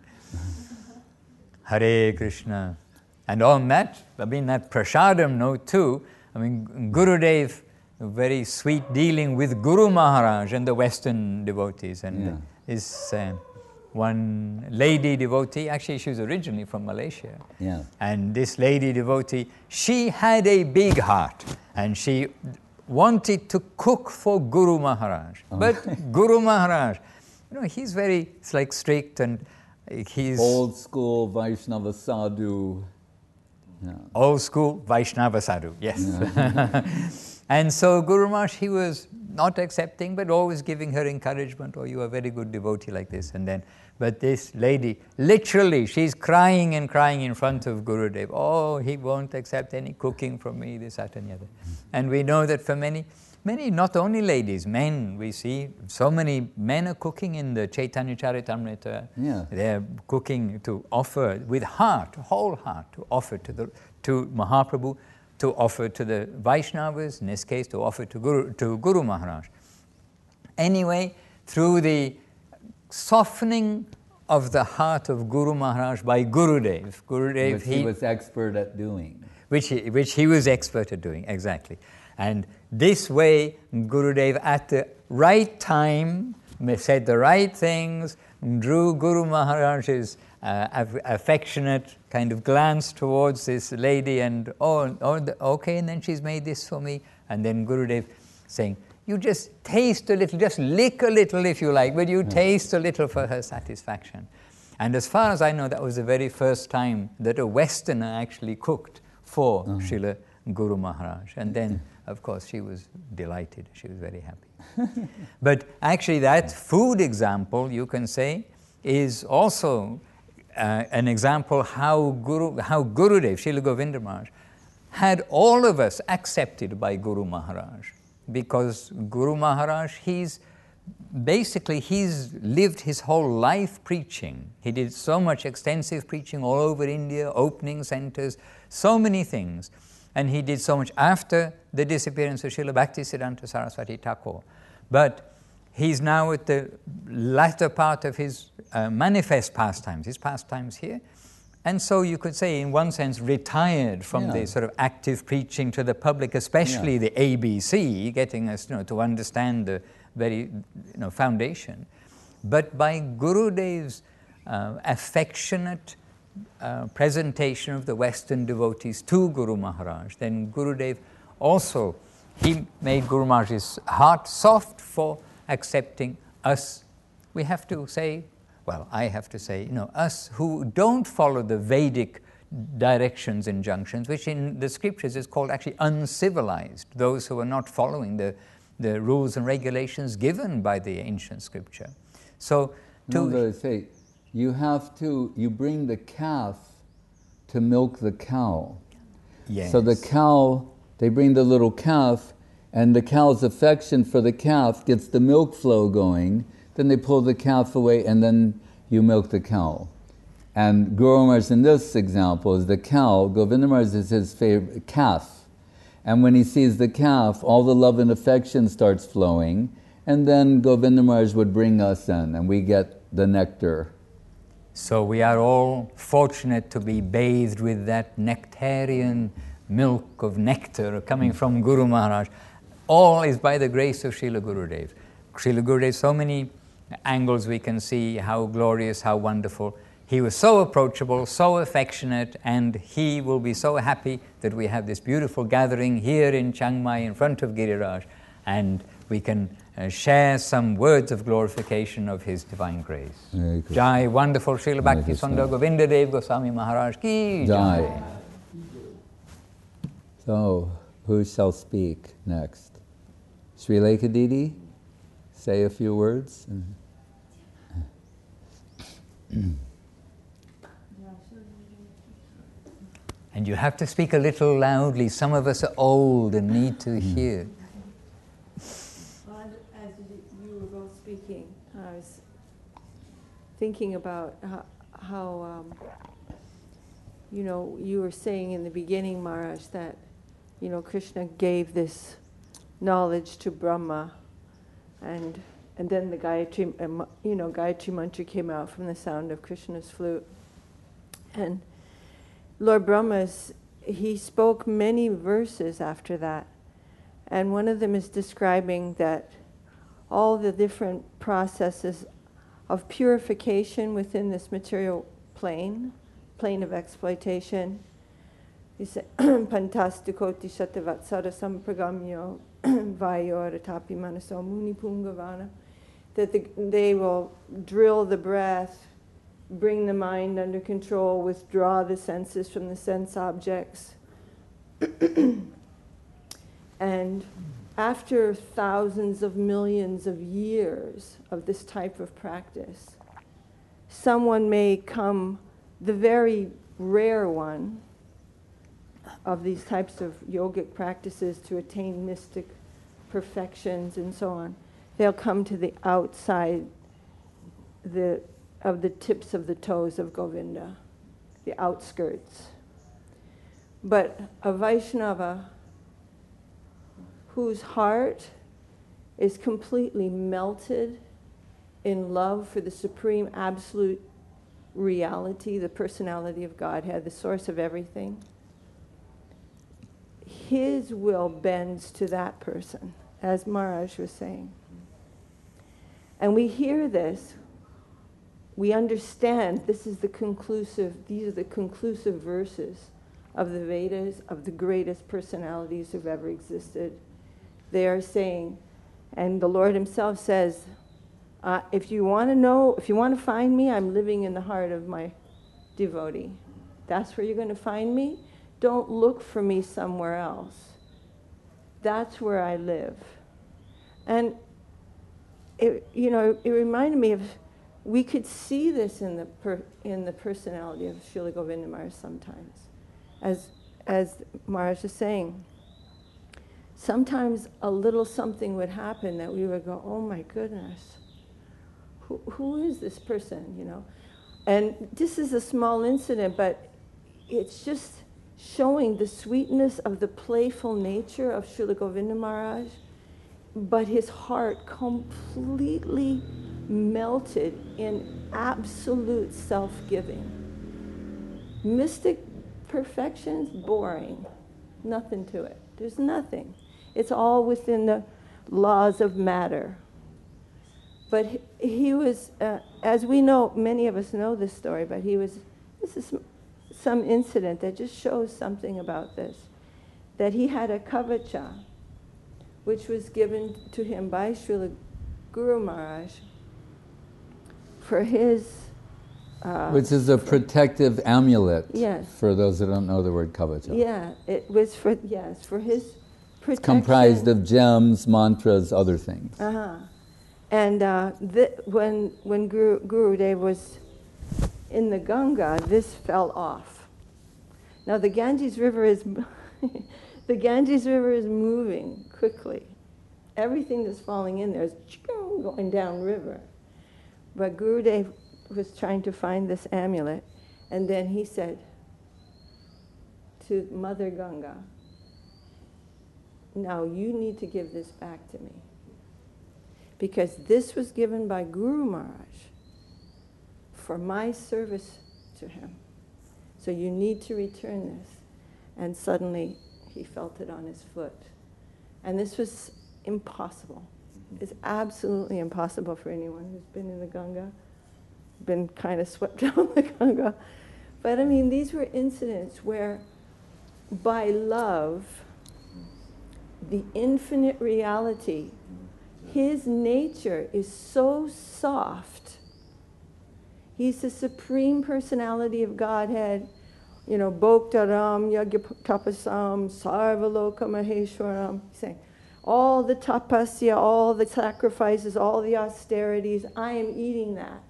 Hare Krishna. And on that, I mean that prasadam note too, I mean Gurudev, very sweet dealing with Guru Maharaj and the Western devotees. And Yeah. his uh, one lady devotee, actually she was originally from Malaysia. Yeah. And this lady devotee, she had a big heart and she wanted to cook for Guru Maharaj. Oh. But Guru Maharaj, you know, he's very, it's like strict and he's... Old school Vaishnava sadhu. Yeah. Old school Vaishnava sadhu, yes. Yeah. And so Guru Maharaj, he was not accepting, but always giving her encouragement, oh, you are a very good devotee like this. And then But this lady, literally, she's crying and crying in front of Gurudev. Oh, he won't accept any cooking from me, this, that, and the other. And we know that for many, many, not only ladies, men, we see so many men are cooking in the Chaitanya Charitamrita. Yeah. They're cooking to offer with heart, whole heart, to offer to the to Mahaprabhu, to offer to the Vaishnavas, in this case, to offer to Guru, to Guru Maharaj. Anyway, through the softening of the heart of Guru Maharaj by Gurudev, Gurudev, Which he, he was expert at doing. Which he, which he was expert at doing, exactly. And this way, Gurudev, at the right time, said the right things, drew Guru Maharaj's uh, aff- affectionate kind of glance towards this lady, and oh, oh the, okay, and then she's made this for me. And then Gurudev saying, you just taste a little, just lick a little if you like, but you taste a little for her satisfaction. And as far as I know, that was the very first time that a Westerner actually cooked for uh-huh. Srila Guru Maharaj. And then, of course, she was delighted. She was very happy. But actually, that food example, you can say, is also uh, an example how Guru, how Gurudev, Srila Govinda Maharaj, had all of us accepted by Guru Maharaj. Because Guru Maharaj, he's basically, he's lived his whole life preaching. He did so much extensive preaching all over India, opening centers, so many things. And he did so much after the disappearance of Srila Bhaktisiddhanta Saraswati Thakur. But he's now at the latter part of his uh, manifest pastimes, his pastimes here. And so you could say, in one sense, retired from yeah. the sort of active preaching to the public, especially yeah. the A B C, getting us, you know, to understand the very, you know, foundation. But by Gurudev's uh, affectionate uh, presentation of the Western devotees to Guru Maharaj, then Gurudev also, he made Guru Maharaj's heart soft for accepting us. We have to say, well, I have to say, you know, us who don't follow the Vedic directions, injunctions, which in the scriptures is called actually uncivilized, those who are not following the, the rules and regulations given by the ancient scripture. So, to no, they say, you have to, you bring the calf to milk the cow. Yes. So the cow, they bring the little calf, and the cow's affection for the calf gets the milk flow going. Then they pull the calf away, and then you milk the cow. And Guru Maharaj in this example is the cow. Govinda Maharaj is his favorite calf. And when he sees the calf, all the love and affection starts flowing, and then Govinda Maharaj would bring us in, and we get the nectar. So we are all fortunate to be bathed with that nectarian milk of nectar coming from Guru Maharaj. All is by the grace of Srila Gurudev. Srila Gurudev, so many angles we can see, how glorious, how wonderful. He was so approachable, so affectionate, and he will be so happy that we have this beautiful gathering here in Chiang Mai in front of Giriraj, and we can uh, share some words of glorification of his divine grace. Jai, wonderful Srila Bhakti Sundar Govinda Dev Goswami Maharaj ki Jai. Jai. So, who shall speak next? Sri Lekha Didi, say a few words. And you have to speak a little loudly. Some of us are old and need to hear. Well, as you were both speaking, I was thinking about how, how um, you know, you were saying in the beginning, Maharaj, that, you know, Krishna gave this knowledge to Brahma, and and then the Gayatri, you know, Gayatri mantra came out from the sound of Krishna's flute, and Lord Brahma's, he spoke many verses after that, and one of them is describing that all the different processes of purification within this material plane, plane of exploitation. He said, Pantastikoti Shatavatsara Sampragamyo Vayoratapi Manaso Muni Pungavana, that the, they will drill the breath, bring the mind under control, withdraw the senses from the sense objects. And after thousands of millions of years of this type of practice, someone may come, the very rare one of these types of yogic practices to attain mystic perfections and so on, they'll come to the outside the, of the tips of the toes of Govinda, the outskirts. But a Vaishnava whose heart is completely melted in love for the supreme absolute reality, the personality of Godhead, the source of everything, his will bends to that person, as Maharaj was saying. And we hear this, we understand this is the conclusive, these are the conclusive verses of the Vedas, of the greatest personalities who've ever existed. They are saying, and the Lord himself says, uh, if you want to know, if you want to find me, I'm living in the heart of my devotee. That's where you're going to find me. Don't look for me somewhere else. That's where I live. And it, you know, it reminded me of, we could see this in the per, in the personality of Srila Govinda Maharaj sometimes. As as Maharaj is saying, sometimes a little something would happen that we would go, oh my goodness, who who is this person, you know? And this is a small incident, but it's just showing the sweetness of the playful nature of Srila Govinda Maharaj, but his heart completely melted in absolute self-giving. Mystic perfections, boring. Nothing to it. There's nothing. It's all within the laws of matter. But he, he was, uh, as we know, many of us know this story, but he was, this is some incident that just shows something about this, that he had a kavacha, which was given to him by Srila Guru Maharaj for his... Uh, Which is a protective amulet, yes, for those who don't know the word kavacha. Yeah, it was for, yes, for his protection. It's comprised of gems, mantras, other things. Uh-huh. And uh, th- when, when Guru, Gurudev was in the Ganga, this fell off. Now the Ganges River is the Ganges River is moving quickly. Everything that's falling in there is going down river. But Gurudev was trying to find this amulet, and then he said to Mother Ganga, now you need to give this back to me, because this was given by Guru Maharaj for my service to him. So you need to return this. And suddenly he felt it on his foot. And this was impossible. It's absolutely impossible for anyone who's been in the Ganga, been kind of swept down the Ganga. But I mean, these were incidents where by love, the infinite reality, his nature is so soft. He's the supreme personality of Godhead, you know, Bhoktaram, Yagyatapasam, Sarvaloka Maheshwaram. He's saying, all the tapasya, all the sacrifices, all the austerities, I am eating that.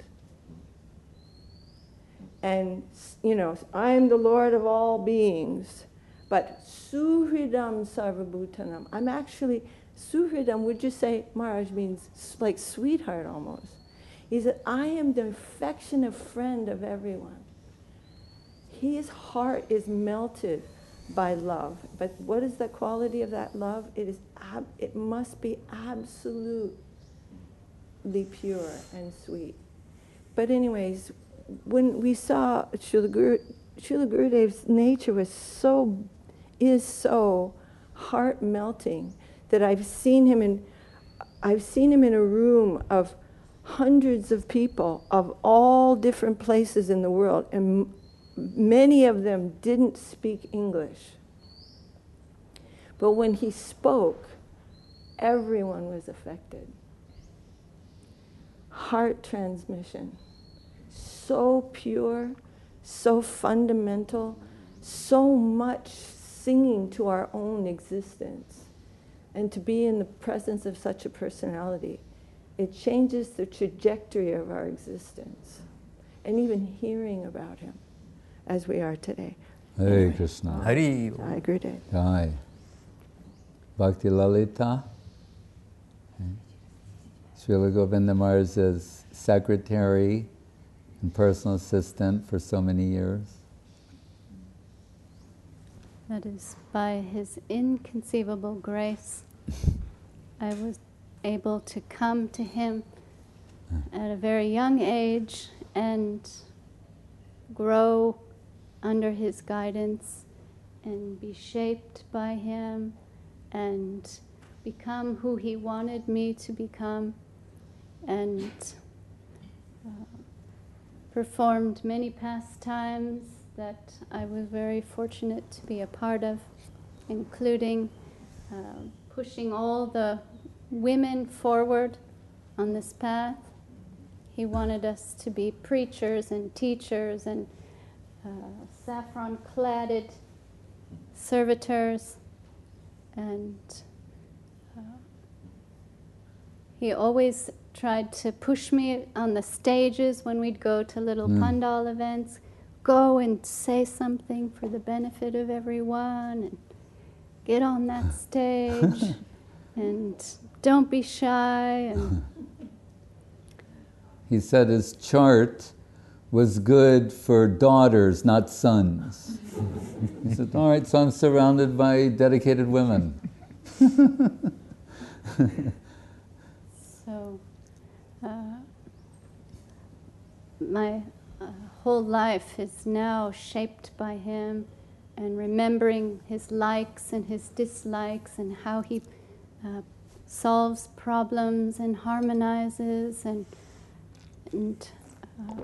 And, you know, I am the Lord of all beings. But Suhridam Sarvabhutanam, I'm actually, Suhridam, would you say, Maharaj means like sweetheart almost. He said, I am the affectionate friend of everyone. His heart is melted by love. But what is the quality of that love? It is ab- it must be absolutely pure and sweet. But anyways, when we saw Srila Guru, Srila Gurudev's nature was so, is so heart-melting that I've seen him in, I've seen him in a room of hundreds of people of all different places in the world, and m- many of them didn't speak English. But when he spoke, everyone was affected. Heart transmission. So pure, so fundamental, so much singing to our own existence. And to be in the presence of such a personality, it changes the trajectory of our existence. and even hearing about him as we are today. Hare Anyway, Krishna. uh, Hari. Jai Gurudev. Jai. Bhakti Lalita. Srila Govinda Maharaj's secretary and personal assistant for so many years. That is by his inconceivable grace, I was able to come to him at a very young age and grow under his guidance and be shaped by him and become who he wanted me to become, and uh, performed many pastimes that I was very fortunate to be a part of, including uh, pushing all the women forward on this path. He wanted us to be preachers and teachers and uh, saffron-cladded servitors, and uh, he always tried to push me on the stages when we'd go to little Mm. pandal events. Go and say something for the benefit of everyone, and get on that stage, and don't be shy. And He said his chart was good for daughters, not sons. He said, all right, so I'm surrounded by dedicated women. so uh, my uh, whole life is now shaped by him, and remembering his likes and his dislikes and how he uh, solves problems and harmonizes, and and uh,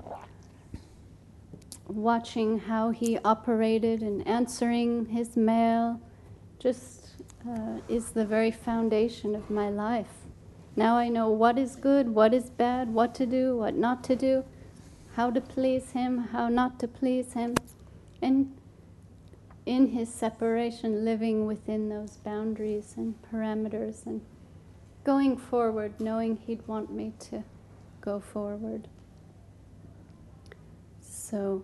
watching how he operated and answering his mail just uh, is the very foundation of my life. Now I know what is good, what is bad, what to do, what not to do, how to please him, how not to please him, and in his separation, living within those boundaries and parameters, and going forward, knowing he'd want me to go forward. So,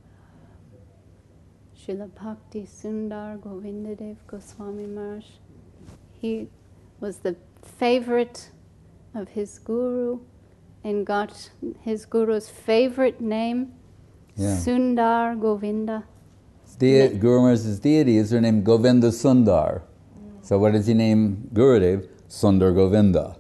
Srila Bhakti Sundar Govindadev Goswami Maharaj, he was the favorite of his guru and got his guru's favorite name, Yeah. Sundar Govinda. De- Guru Maharaj's deity is her name Govinda Sundar. So what does he name Gurudev? Sundar Govinda.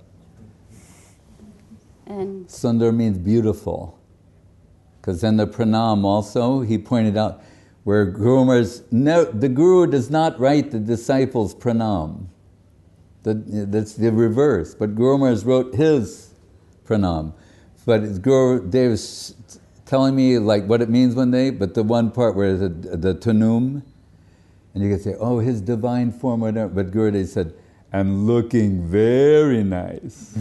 And Sundar means beautiful. Because in the pranam also, he pointed out where Guru Maharaj, no, the Guru does not write the disciples' pranam. The, that's the reverse. But Guru Maharaj wrote his pranam. But Guru Dev was telling me like what it means one day, but the one part where the, the tanum, and you could say, oh, his divine form, whatever. But Gurudev said, and looking very nice.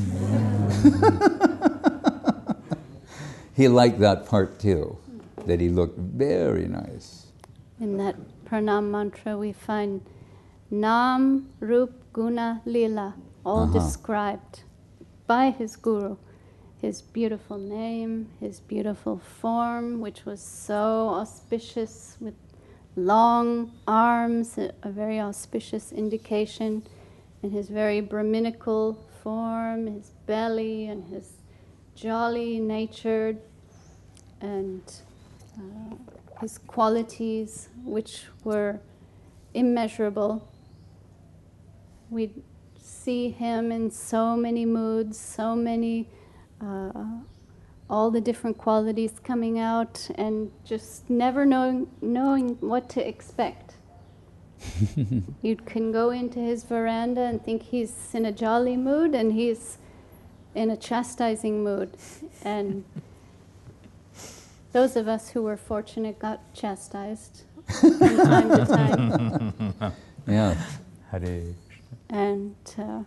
He liked that part too, that he looked very nice. in that pranam mantra we find Nam, Rup, Guna, Lila, all Uh-huh. described by his guru. His beautiful name, his beautiful form, which was so auspicious with long arms, a, a very auspicious indication, and his very Brahminical form, his belly, and his jolly natured, and uh, his qualities, which were immeasurable. We'd see him in so many moods, so many Uh, all the different qualities coming out, and just never knowing knowing what to expect. You can go into his veranda and think he's in a jolly mood, and he's in a chastising mood. And those of us who were fortunate got chastised from time to time. Yeah. Hare. And uh,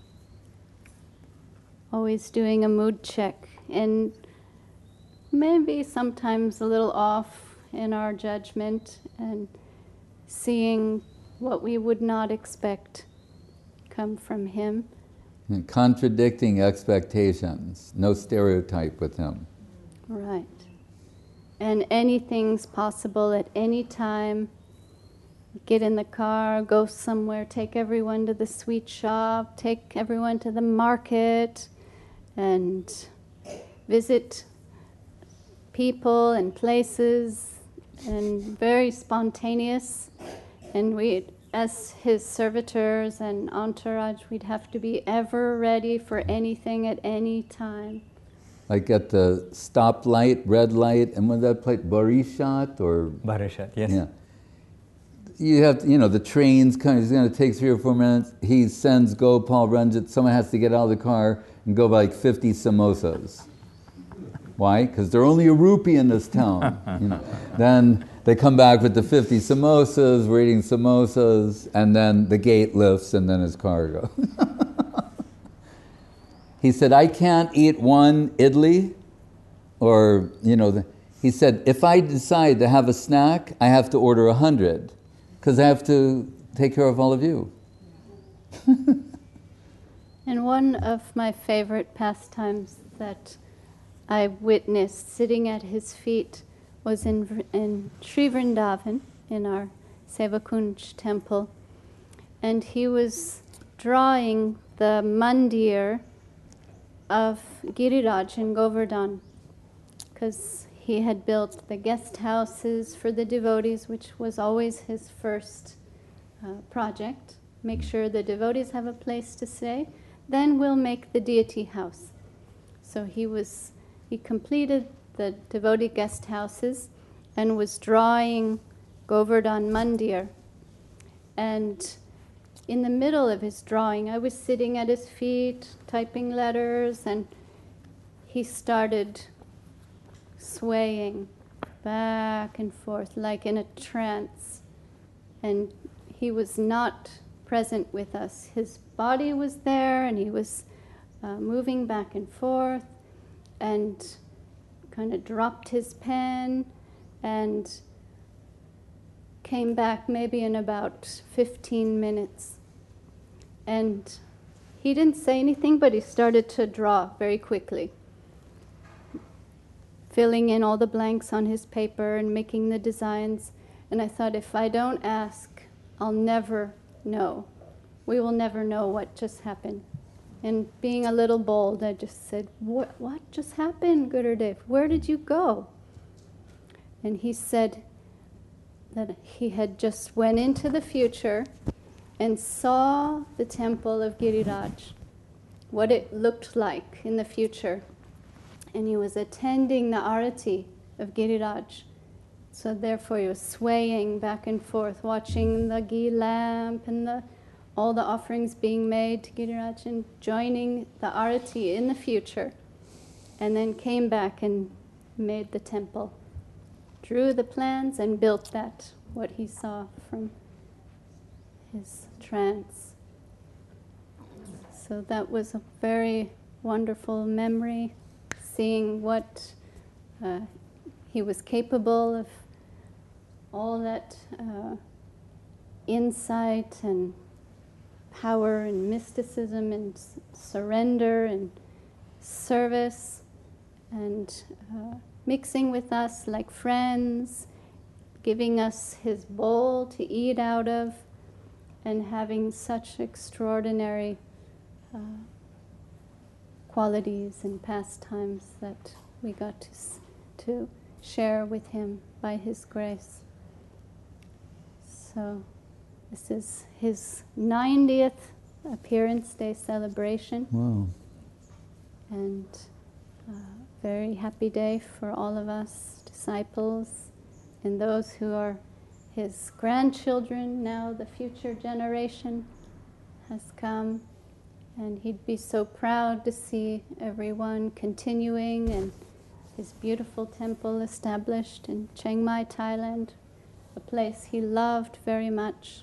always doing a mood check, and maybe sometimes a little off in our judgment, and seeing what we would not expect come from him. And contradicting expectations, no stereotype with him. Right. and anything's possible at any time. Get in the car, go somewhere, take everyone to the sweet shop, take everyone to the market, and visit people and places, and very spontaneous. And we, as his servitors and entourage, we'd have to be ever ready for anything at any time. Like at the stoplight, red light, and when that plate, Barishat or Barishat, yes. yeah. You have to, you know, the train's coming, it's going to take three or four minutes. He sends Gopal Ranjit, someone has to get out of the car and go buy like fifty samosas. Why? Because they're only a rupee in this town. You know. Then they come back with the fifty samosas, we're eating samosas, and then the gate lifts and then his car goes. He said, I can't eat one idli, or, you know, the, he said, if I decide to have a snack, I have to order a hundred, because I have to take care of all of you. And one of my favorite pastimes that I witnessed sitting at his feet was in, in Sri Vrindavan, in our Sevakunj temple. And he was drawing the mandir of Giriraj in Govardhan, because he had built the guest houses for the devotees, which was always his first uh, project. Make sure the devotees have a place to stay, then we'll make the deity house. So he was, he completed the devotee guest houses and was drawing Govardhan Mandir. And in the middle of his drawing, I was sitting at his feet, typing letters, and he started swaying back and forth like in a trance. And he was not present with us. His body was there, and he was uh, moving back and forth, and kind of dropped his pen and came back maybe in about fifteen minutes. And he didn't say anything, but he started to draw very quickly, filling in all the blanks on his paper and making the designs. And I thought, if I don't ask, I'll never know. We will never know what just happened. And being a little bold, I just said, what, what just happened, Gurudev? Where did you go? And he said that he had just went into the future and saw the temple of Giriraj, what it looked like in the future. And he was attending the arati of Giriraj. So therefore he was swaying back and forth, watching the ghee lamp and the, all the offerings being made to Giriraj, and joining the arati in the future. And then came back and made the temple, drew the plans and built that, what he saw from his trance. So that was a very wonderful memory, seeing what uh, he was capable of, all that uh, insight and power and mysticism and s- surrender and service, and uh, mixing with us like friends, giving us his bowl to eat out of, and having such extraordinary uh, qualities and pastimes that we got to, s- to share with him by his grace. So this is his ninetieth appearance day celebration. Wow. And a very happy day for all of us, disciples, and those who are his grandchildren. Now the future generation has come, and he'd be so proud to see everyone continuing, and his beautiful temple established in Chiang Mai, Thailand, a place he loved very much.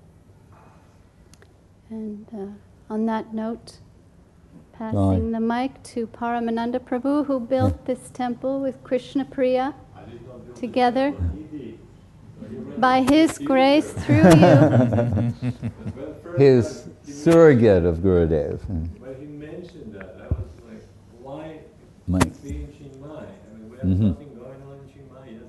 And uh, on that note, passing the mic to Paramananda Prabhu, who built this temple with Krishna Priya together by his grace through you. His surrogate of Gurudev. When he mentioned that, I was like, why Mike. be in Chiang Mai? I mean, we have Mhm. nothing going on in Chiang Mai. Yes,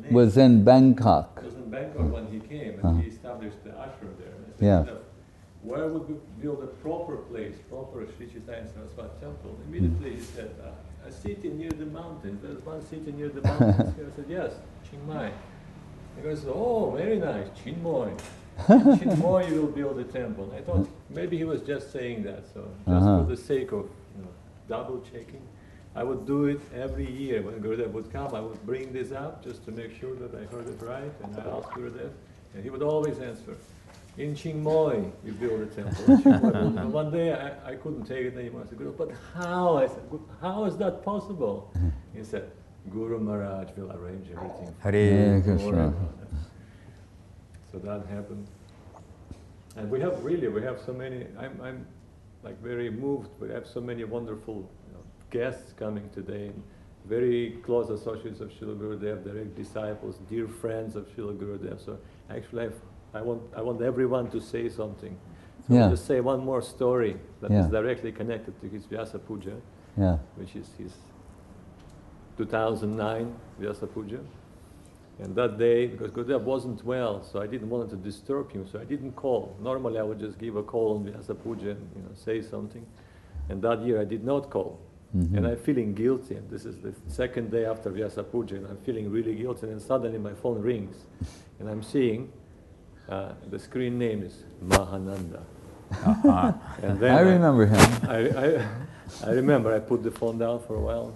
was in Bangkok. It was in Bangkok when he came, and Uh-huh. he established the ashram there. And I said, Yeah. "Gurudeva, where would we build a proper place, proper Sri Chaitanya Saraswati temple?" Immediately he said, uh, a city near the mountains. There's one city near the mountains here. I said, yes, Chiang Mai. He goes, oh, very nice, Chiang Mai. In Chiang Mai you will build a temple. I thought maybe he was just saying that, so just Uh-huh. for the sake of you know, double checking. I would do it every year. When Gurudev would come, I would bring this up just to make sure that I heard it right, and I asked Gurudev, and he would always answer, in Chiang Mai, we build a temple. In Chiang Mai. And one day I, I couldn't take it anymore. I said, Guru, but how? I said, how is that possible? He said, Guru Maharaj will arrange everything. Hare Hare Don't worry Krishna. about that. So that happened. And we have really, we have so many, I'm, I'm like very moved. We have so many wonderful you know, guests coming today. Very close associates of Srila Gurudev, direct disciples, dear friends of Srila Gurudev. So actually I've, I want, I want everyone to say something. So Yeah. I'll just say one more story that Yeah. is directly connected to his Vyasa Puja, Yeah. which is his two thousand nine Vyasa Puja. And that day, because Gurudev wasn't well, so I didn't want to disturb him, so I didn't call. Normally I would just give a call on Vyasa Puja and you know, say something. And that year I did not call. Mhm. And I'm feeling guilty, and this is the second day after Vyasa Puja, and I'm feeling really guilty, and then suddenly my phone rings, and I'm seeing uh, the screen name is Mahananda. Uh-huh. And then I remember him. I, I, I remember I put the phone down for a while,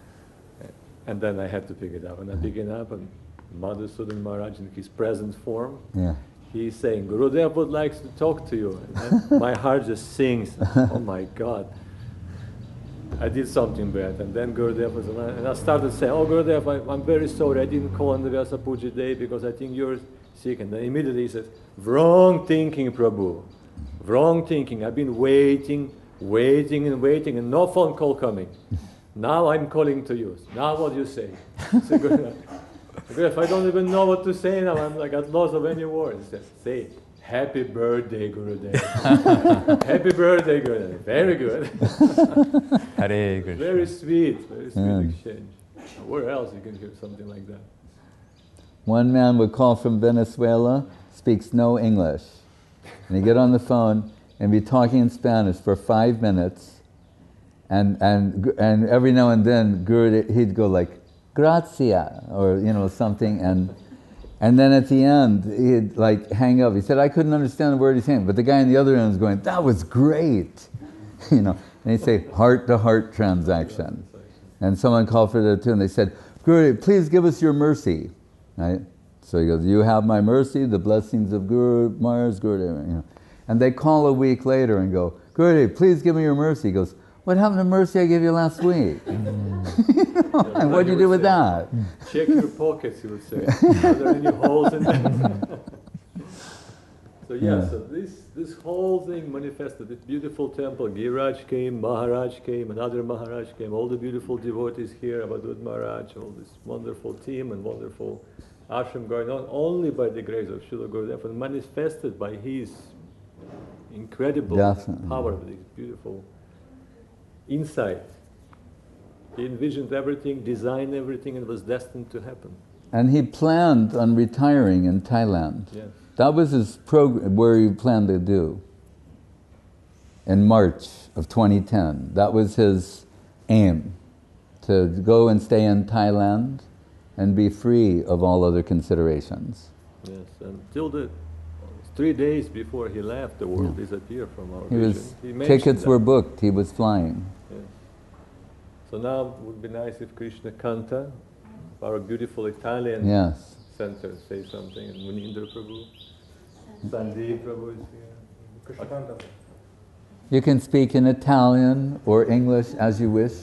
and then I had to pick it up. And I pick it up, and Madhusudan Maharaj in his present form, Yeah. he's saying, Gurudev would like to talk to you. And then my heart just sings, oh my God, I did something bad. And then Gurudev was, and I started saying, oh Gurudev, I, I'm very sorry, I didn't call on the Vyasa Puja day because I think you're sick. And then immediately he says, wrong thinking, Prabhu. Wrong thinking. I've been waiting, waiting and waiting, and no phone call coming. Now I'm calling to you. Now what do you say? So Gurudev, Gurudev, I don't even know what to say now. I'm like at loss of any words. He says, say, happy birthday, Gurudev. Happy birthday, Gurudev. Very good. Hare Krishna. Very sweet, very sweet Yeah. exchange. Where else you can hear something like that? One man would call from Venezuela, speaks no English. And he'd get on the phone and be talking in Spanish for five minutes. And, and, and every now and then, Guru, he'd go like, gracia, or you know, something. And, and then at the end, he'd like hang up. He said, I couldn't understand the word he's saying. But the guy on the other end was going, that was great. You know, and he'd say, heart-to-heart transaction. And someone called for that too, and they said, Guru, please give us your mercy. Right? So he goes, you have my mercy, the blessings of Guru Maharaj, Guru, you know. And they call a week later and go, Guru, please give me your mercy. He goes, what happened to mercy I gave you last week? You know, and what did you do with that? Check your pockets, he would say. Are there any holes in them? So yeah, Yeah. so this this whole thing manifested. This beautiful temple. Giriraj came, Maharaj came, another Maharaj came. All the beautiful devotees here, Abadud Maharaj, all this wonderful team and wonderful ashram going on, only by the grace of Srila Gurudev, and manifested by his incredible Definitely. power of this beautiful insight. He envisioned everything, designed everything, and was destined to happen. And he planned on retiring in Thailand. Yes. That was his program, where he planned to do in March of twenty ten. That was his aim, to go and stay in Thailand and be free of all other considerations. Yes, until the three days before he left, the world disappeared from our He vision. was, He mentioned tickets that. were booked, he was flying. Yes. So now it would be nice if Krishna Kanta, our beautiful Italian Yes. center, say something, and Munindra Prabhu, Sandeep Prabhu is here. You can speak in Italian or English as you wish.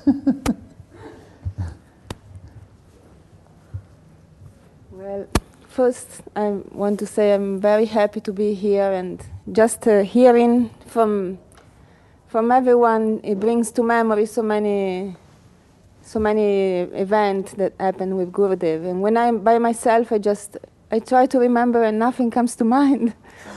Well, first I want to say I'm very happy to be here, and just uh, hearing from from everyone, it brings to memory so many so many events that happened with Gurudev. And when I'm by myself, I just I try to remember, and nothing comes to mind.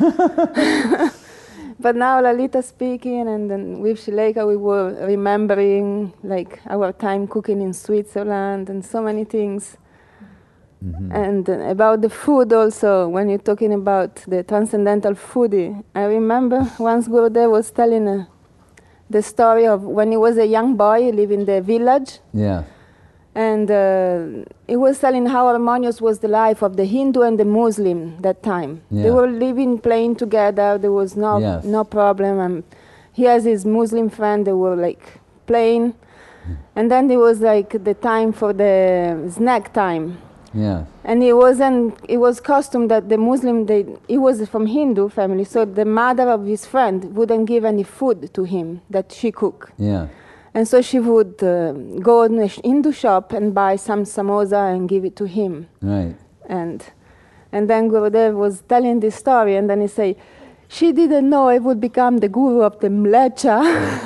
But now Lalita speaking, and then with Shileka we were remembering like our time cooking in Switzerland and so many things. Mhm. And uh, about the food also, when you're talking about the transcendental foodie, I remember once Gurudev was telling uh, the story of when he was a young boy, he lived in the village, Yeah. and uh, he was telling how harmonious was the life of the Hindu and the Muslim that time. They Yeah. were living, playing together, there was no, Yes. no problem. And he has his Muslim friend, they were like playing. And then there was like the time for the snack time. Yeah. And it wasn't. It was custom that the Muslim. They, he was from Hindu family, so the mother of his friend wouldn't give any food to him that she cook. Yeah. And so she would uh, go in the sh- Hindu shop and buy some samosa and give it to him. Right. And and then Gurudev was telling this story, and then he say, she didn't know I would become the guru of the mlecha.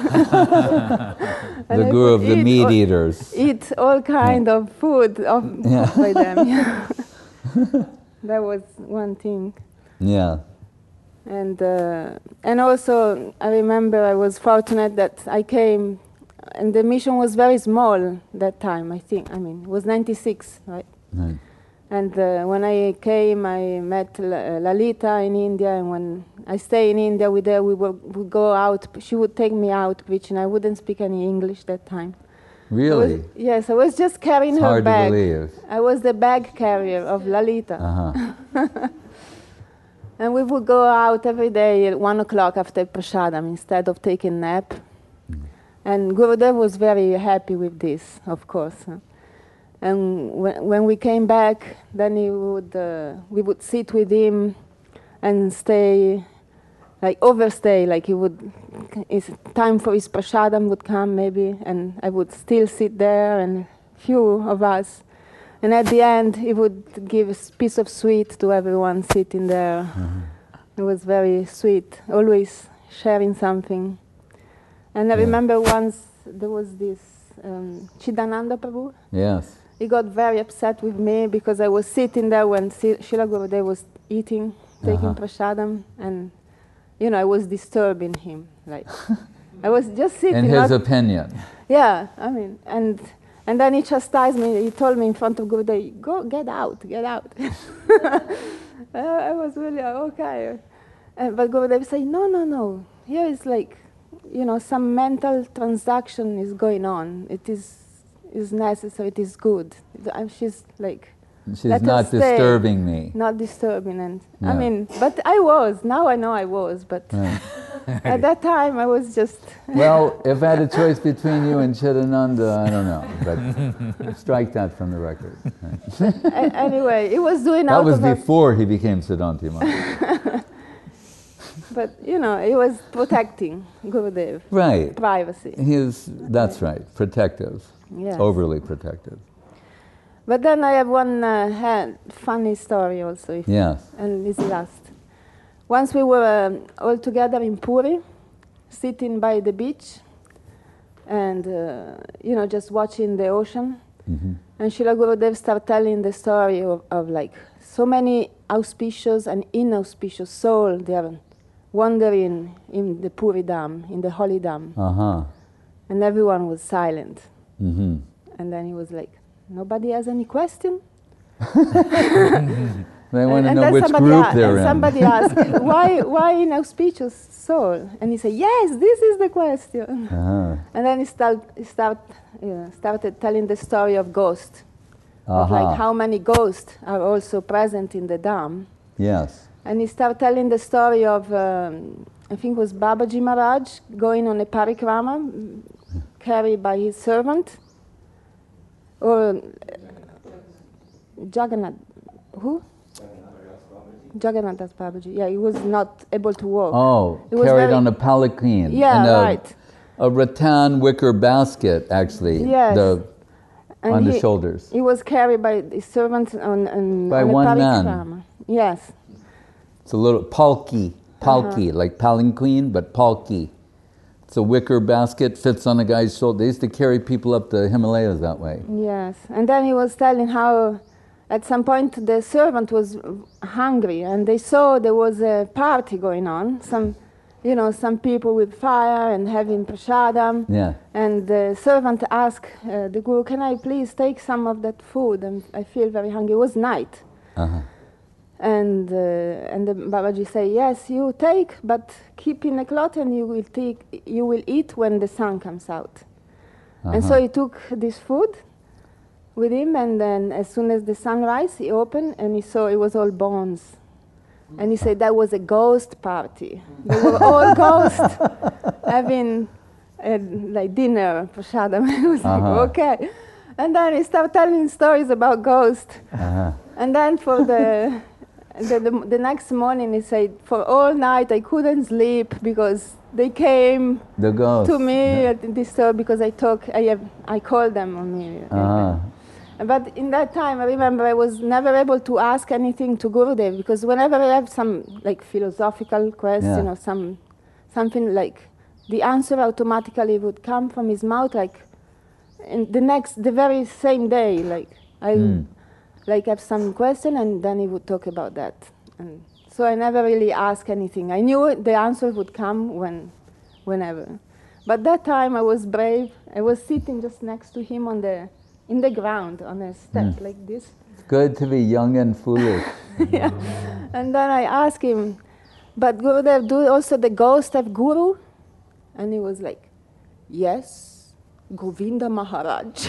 And The I guru would of the eat meat all- eaters. Eat all kind of food of, Yeah. by them. Yeah. That was one thing. Yeah. And uh, and also I remember I was fortunate that I came, and the mission was very small that time. I think I mean it was ninety-six, right? Right. And uh, when I came, I met L- uh, Lalita in India, and when I stay in India with her, we would would go out. She would take me out preaching. I wouldn't speak any English that time. I was- Really? yes, I was just carrying It's her hard to bag. believe. I was the bag carrier of Lalita. Uh-huh. And we would go out every day at one o'clock after prasadam instead of taking nap. And Gurudev was very happy with this, of course. huh. And when, when we came back, then he would, uh, we would sit with him and stay, like overstay, like he would, it's time for his prasadam would come maybe, and I would still sit there and few of us. And at the end, he would give a piece of sweet to everyone sitting there. It was very sweet, always sharing something. And I Yeah. remember once there was this um, Chidananda Prabhu. Yes. He got very upset with me because I was sitting there when Si- Srila Gurudev was eating, taking Uh-huh. prasadam, and you know I was disturbing him. Like I was just sitting. In his not- opinion. yeah, I mean, and and then he chastised me. He told me in front of Gurudev, "Go, get out, get out." I I was really uh, okay, uh, but Gurudev said, "No, no, no. Here is like, you know, some mental transaction is going on. It is is necessary. It is good." And she's like, She's Let not us stay. disturbing me. not disturbing, and Yeah. I mean, but I was. Now I know I was, but Right. at that time I was just. Well, if I had a choice between you and Chidananda, I don't know, but strike that from the record. Right. A- anyway, he was doing That out was of a- before he became Siddhanti Maharaj. But you know, he was protecting Gurudev, Right. privacy. He is, that's right, protective. Yes. Overly protective. But then I have one uh, ha- funny story also, if, Yes. and this last. Once we were um, all together in Puri, sitting by the beach, and uh, you know, just watching the ocean. Mhm. And Srila Gurudev started telling the story of, of like so many auspicious and inauspicious souls they are wandering in the Puri Dam, in the holy dam. Uh-huh. And everyone was silent. Mm-hmm. And then he was like, nobody has any question? They want to and know then which somebody group a- they're and in. somebody asked, why, why inauspicious soul? And he said, yes, this is the question. Uh-huh. And then he, start, he start, you know, started telling the story of ghosts, of Uh-huh. like how many ghosts are also present in the dam. Yes. And he started telling the story of, um, I think it was Babaji Maharaj going on a parikrama mm, carried by his servant. Or uh, Jagannath, who? Jagannath Das Babaji. Yeah, he was not able to walk. Oh, It was carried very- on a palanquin. Yeah, in a, right. A rattan wicker basket, actually. Yes. The, And on the he- shoulders. He was carried by his servant on, on, By on a one man. parikrama. Yes. It's a little palki, palki, Uh-huh. like palanquin, but palki. It's a wicker basket, fits on a guy's shoulder. They used to carry people up the Himalayas that way. Yes, and then he was telling how at some point the servant was hungry and they saw there was a party going on, some you know, some people with fire and having prasadam. Yeah. And the servant asked uh, the Guru, can I please take some of that food? And I feel very hungry. It was night. Uh-huh. And, uh, and the Babaji say, yes, you take, but keep in a cloth and you will, take, you will eat when the sun comes out. Uh-huh. And so he took this food with him, and then as soon as the sun rise, he opened and he saw it was all bones. And he said that was a ghost party. They were all ghosts having uh, like dinner, prasadam. I was Uh-huh. like, okay. And then he started telling stories about ghosts. Uh-huh. And then for the, the, the the next morning, he said, for all night I couldn't sleep because they came The ghost. to me at this store because I talk, I have, I called them on me. Uh-huh. But in that time, I remember I was never able to ask anything to Gurudev because whenever I have some like philosophical question Yeah. or some something like, the answer automatically would come from his mouth like in the next, the very same day. Like I Mm. like have some question and then he would talk about that. And so I never really asked anything. I knew the answer would come when, whenever. But that time I was brave. I was sitting just next to him on the in the ground on a step Mm. like this. It's good to be young and foolish. Yeah. And then I asked him, but Gurudev, do also the ghost have guru? And he was like, yes, Govinda Maharaj.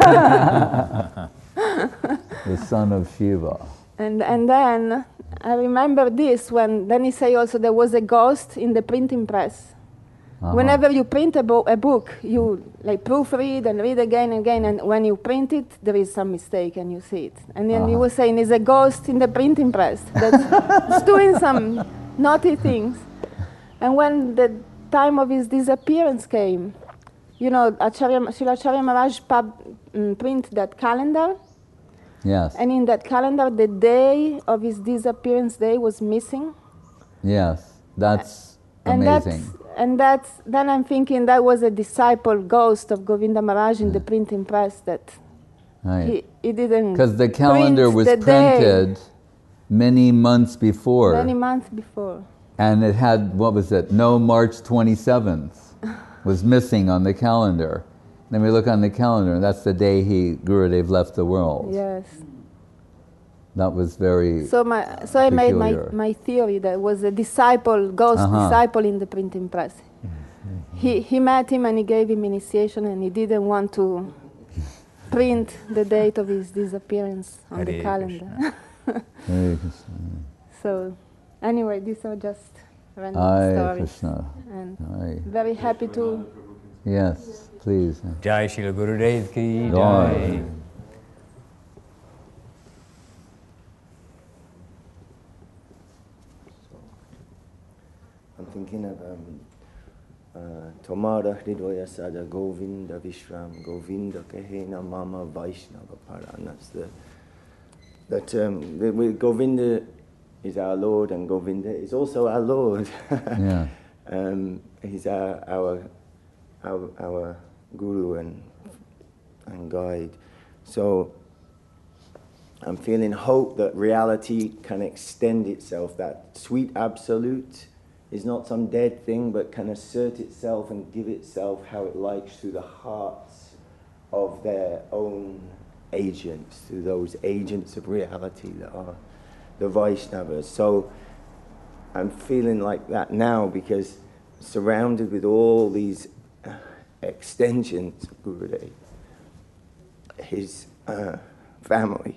The son of Shiva. and and then I remember this when, then he say also there was a ghost in the printing press. Uh-huh. Whenever you print a, bo- a book, you like proofread and read again and again, and when you print it, there is some mistake and you see it. And then he Uh-huh. was saying, there's a ghost in the printing press that's doing some naughty things. And when the time of his disappearance came, you know, Acharya, Srila Acharya Maharaj pub, um, print that calendar, Yes. and in that calendar, the day of his disappearance day was missing. Yes. That's And amazing. that's, and that's, then I'm thinking that was a disciple ghost of Govinda Maharaj in the printing press that Right. he, he didn't Because the calendar print was the day printed many months before. many months before. And it had, what was it? No March twenty-seventh was missing on the calendar. Then we look on the calendar, and that's the day he, Gurudev, left the world. Yes. That was very So my, so I made my, peculiar. my theory that was a disciple, ghost Uh-huh. disciple in the printing press. He, he met him and he gave him initiation, and he didn't want to print the date of his disappearance on the Hare calendar. Hare Krishna. So anyway, these are just random Hare stories. Krishna. And Hare. very happy to. Yes, please. Jai Shri Gurudev ki Jai. jai. I'm thinking of um, uh, Tomara Hridaya Sada Govinda Vishram Govinda Kahena Mama Vaishnava Paran. That's the that um, the, we, Govinda is our Lord, and Govinda is also our Lord. Yeah. um, he's our our our, our guru and and guide. So I'm feeling hope that reality can extend itself. That sweet absolute is not some dead thing, but can assert itself and give itself how it likes through the hearts of their own agents, through those agents of reality that are the Vaishnavas. So I'm feeling like that now, because surrounded with all these uh, extensions of Gurudev, his uh, family,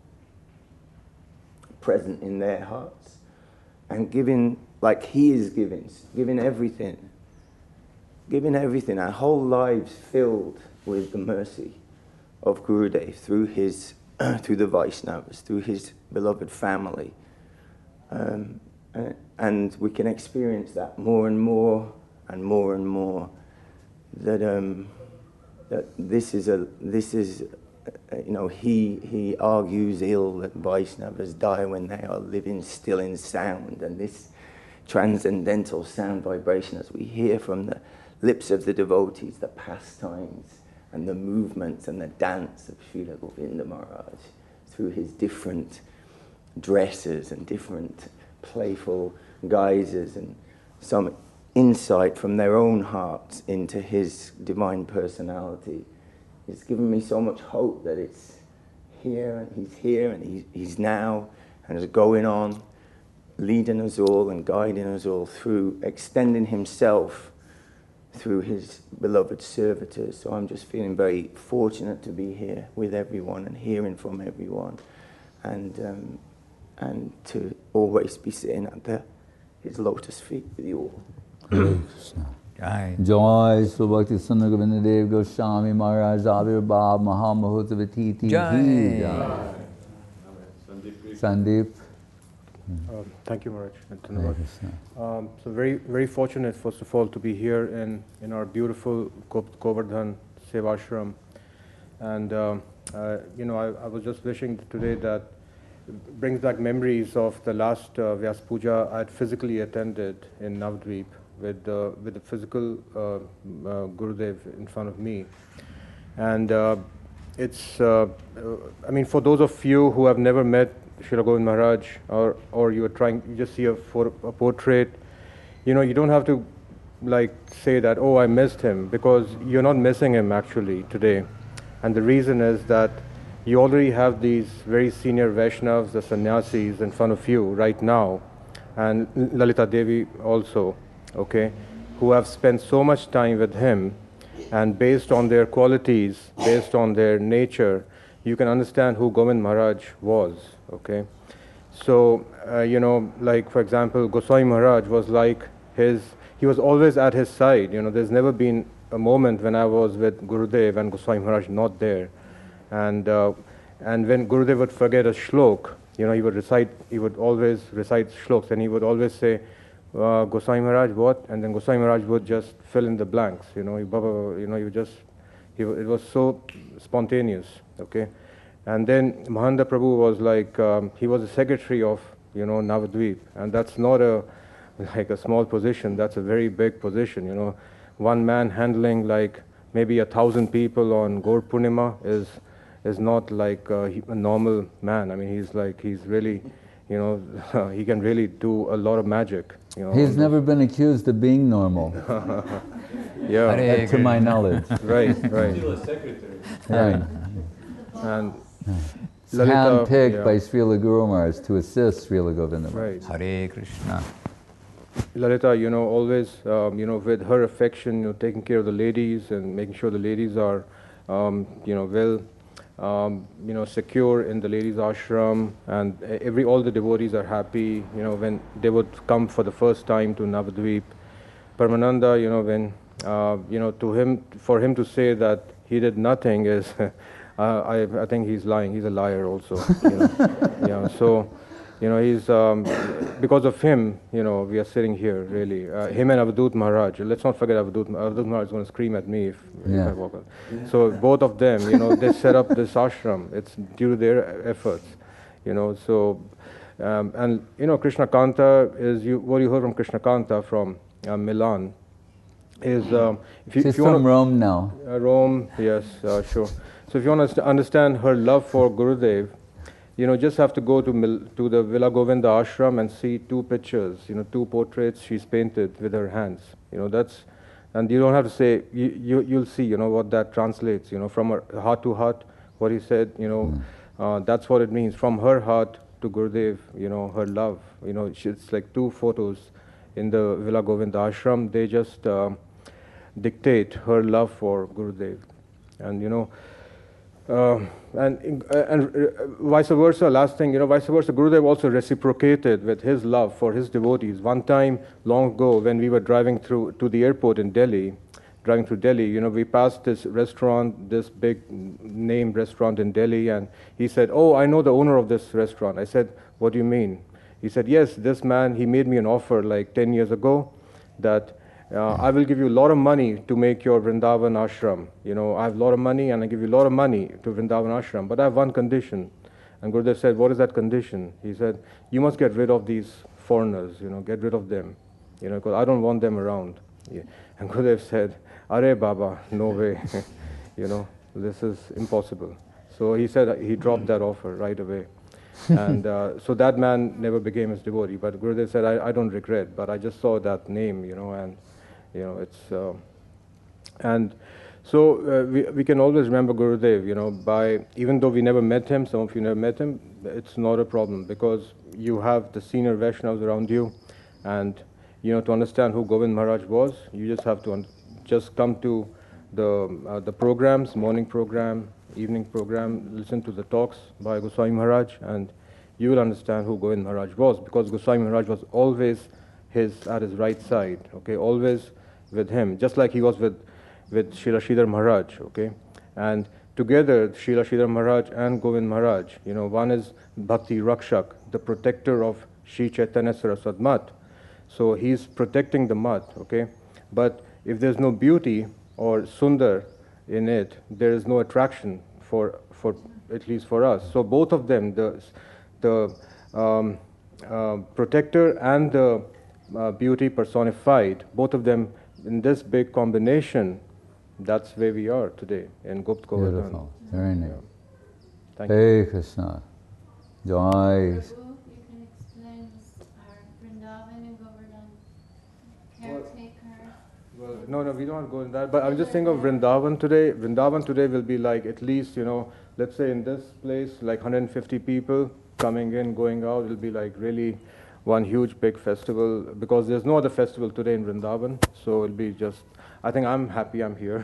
present in their hearts, and giving like he is giving, giving everything, giving everything, our whole lives filled with the mercy of Gurudev through his, through the Vaishnavas, through his beloved family. Um, and we can experience that more and more and more and more, that, um, that this is a, this is, uh, you know, he, he argues ill that Vaishnavas die when they are living still in sound, and this transcendental sound vibration, as we hear from the lips of the devotees, the pastimes and the movements and the dance of Srila Govinda Maharaj through his different dresses and different playful guises, and some insight from their own hearts into his divine personality. It's given me so much hope that it's here, and he's here, and he's, he's now, and is going on, leading us all and guiding us all through, extending himself through his beloved servitors. So I'm just feeling very fortunate to be here with everyone and hearing from everyone, and um, and to always be sitting at the, his lotus feet with you all. Hare Krishna. Jai. Joy Sri Bhakti Sundar Govinda Dev Goswami Maharaj Avirbhav Mahamahotsavatiti Ki Jai. Jai. Sandeep. Um, thank you, Maharaj. and Hare Dhanavad. Krishna. Um, so very, very fortunate, first of all, to be here in, in our beautiful Go- Govardhan Sevashram. And, um, uh, you know, I, I was just wishing today that brings back memories of the last uh, Vyas Puja I had physically attended in Navadvip with, uh, with the physical uh, uh, Gurudev in front of me. And uh, it's, uh, uh, I mean, for those of you who have never met Srila Govind Maharaj, or, or you are trying, you just see a, photo, a portrait, you know, you don't have to like say that, oh, I missed him, because you're not missing him actually today. And the reason is that you already have these very senior Vaishnavas, the sannyasis in front of you right now, and Lalita Devi also, okay, who have spent so much time with him, and based on their qualities, based on their nature, you can understand who Govind Maharaj was, okay. So, uh, you know, like for example, Goswami Maharaj was like his, he was always at his side, you know, there's never been a moment when I was with Gurudev and Goswami Maharaj not there. And uh, and when Gurudev would forget a shlok, you know, he would recite, he would always recite shloks, and he would always say, uh, Goswami Maharaj, what? And then Goswami Maharaj would just fill in the blanks, you know, he, you know, he would just, he, it was so spontaneous, okay. And then Mahanda Prabhu was like, um, he was the secretary of, you know, Navadvip, and that's not a, like a small position, that's a very big position, you know. One man handling like maybe a thousand people on Gaur Purnima is is not like uh, he, a normal man. I mean, he's like, he's really, you know, he can really do a lot of magic. You know, He's never been accused of being normal, yeah, Hare to my knowledge. right, right. Still a secretary. Right. And It's Lalita, handpicked yeah. by Srila Guru Maharaj to assist Srila Govinda Maharaj. right. Hare Krishna. Lalita, you know, always, um, you know, with her affection, you know, taking care of the ladies and making sure the ladies are, um, you know, well, um, you know, secure in the ladies' ashram, and every all the devotees are happy, you know, when they would come for the first time to Navadvip. Paramananda, you know, when, uh, you know, to him, for him to say that he did nothing is, uh, I, I think he's lying. He's a liar also. You know? Yeah. So, you know, he's um, because of him, you know, we are sitting here really. Uh, him and Avadut Maharaj. Let's not forget Avadut. Avadut Maharaj is going to scream at me if, Yeah. if I walk out. So both of them, you know, they set up this ashram. It's due to their efforts, you know. So, um, and you know, Krishna Kanta is you. What you heard from Krishna Kanta from uh, Milan is um, if you, She's if you from wanna, Rome now. uh, Rome, yes, uh, sure. So if you want to understand her love for Gurudev, you know, just have to go to Mil- to the Villa Govinda ashram and see two pictures, you know, two portraits she's painted with her hands. You know, that's, and you don't have to say, you, you, you'll see, you know, what that translates, you know, from her heart to heart, what he said, you know, Mm. uh, that's what it means. From her heart to Gurudev, you know, her love, you know, she- it's like two photos in the Villa Govinda ashram. They just um, dictate her love for Gurudev. And, you know, Uh, and uh, and uh, vice versa, last thing, you know, vice versa, Gurudev also reciprocated with his love for his devotees. One time, long ago, when we were driving through to the airport in Delhi, driving through Delhi, you know, we passed this restaurant, this big name restaurant in Delhi, and he said, oh, I know the owner of this restaurant. I said, what do you mean? He said, yes, this man, he made me an offer like ten years ago that Uh, I will give you a lot of money to make your Vrindavan ashram. You know, I have a lot of money and I give you a lot of money to Vrindavan ashram, but I have one condition. And Gurudev said, what is that condition? He said, you must get rid of these foreigners, you know, get rid of them, you know, because I don't want them around. Yeah. And Gurudev said, Are Baba, no way, you know, this is impossible. So he said he dropped that offer right away. and uh, so that man never became his devotee. But Gurudev said, I, I don't regret, but I just saw that name, you know, and you know, it's uh, and so uh, we we can always remember Gurudev, you know, by even though we never met him. Some of you never met him. It's not a problem because you have the senior Vaishnavas around you, and you know, to understand who Govind Maharaj was, you just have to un- just come to the uh, the programs, morning program, evening program, listen to the talks by Goswami Maharaj, and you will understand who Govind Maharaj was, because Goswami Maharaj was always his at his right side, okay, always with him, just like he was with with Srila Sridhar Maharaj, okay, and together Srila Sridhar Maharaj and Govind Maharaj, you know, one is Bhakti Rakshak, the protector of Sri Chaitanya Saraswat Math, so he's protecting the Math, okay, but if there's no beauty or sundar in it, there is no attraction for for at least for us. So both of them, the the um, uh, protector and the uh, beauty personified, both of them in this big combination, that's where we are today in Gupt Govardhan. Beautiful, very nice. Yeah. Thank you. Hey Krishna, Jai. Prabhu, you can explain our Vrindavan and Govardhan caretaker. Well, no, no, we don't go in that. But I'm just thinking of Vrindavan today. Vrindavan today will be like at least, you know, let's say in this place, like one hundred fifty people coming in, going out. It'll be like really one huge big festival, because there's no other festival today in Vrindavan. So it'll be just, I think I'm happy I'm here.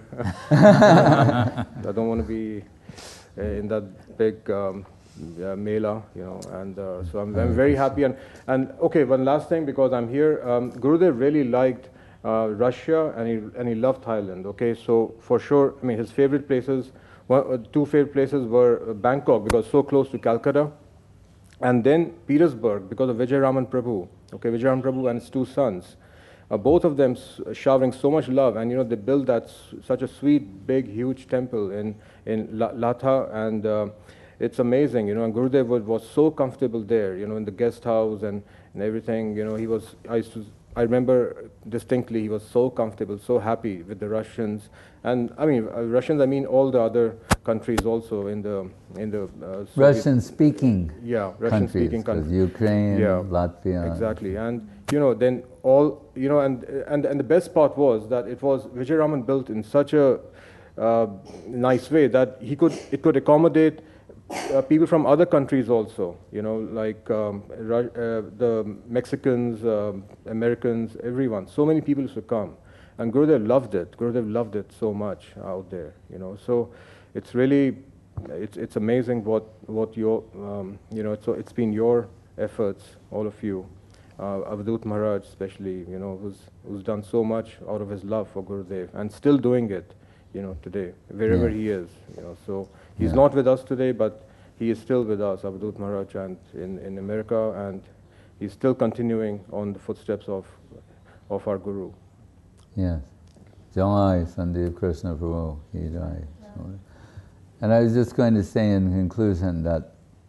I don't want to be uh, in that big um, uh, mela, you know, and uh, so I'm, I'm very happy. And, and okay, one last thing, because I'm here, um, Gurudev really liked Uh, Russia, and he and he loved Thailand. Okay, so for sure, I mean, his favorite places, one, uh, two favorite places were uh, Bangkok, because so close to Calcutta, and then Petersburg because of Vijayaraman Prabhu. Okay, Vijayaraman Prabhu and his two sons, uh, both of them s- showering so much love, and you know they built that s- such a sweet, big, huge temple in in La- Latha, and uh, it's amazing, you know. And Gurudev was, was so comfortable there, you know, in the guest house and, and everything. You know, he was. I used to. I remember distinctly he was so comfortable, so happy with the Russians, and I mean uh, Russians. I mean all the other countries also in the in the uh, Soviet- Russian-speaking yeah Russian-speaking countries, countries, Ukraine, yeah, Latvia. exactly. And you know then all you know and and and the best part was that it was Vijayaraman built in such a uh, nice way that he could it could accommodate Uh, people from other countries also, you know, like um, Ru- uh, the Mexicans, um, Americans, everyone. So many people used to come, and Gurudev loved it. Gurudev loved it so much out there, you know. So it's really, it's it's amazing what what your, um, you know, so it's been your efforts, all of you, uh, Avadut Maharaj especially, you know, who's who's done so much out of his love for Gurudev and still doing it, you know, today wherever Yeah. he is, you know. So. He's Yeah. not with us today, but he is still with us, Avadut Maharaj, and in, in America, and he's still continuing on the footsteps of of our Guru. Yes. Jai Sandeep Krishna Prabhu. He Jai. And I was just going to say in conclusion that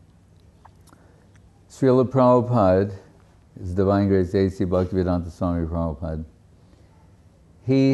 Srila Prabhupada, His Divine Grace A C Bhaktivedanta Swami Prabhupada, he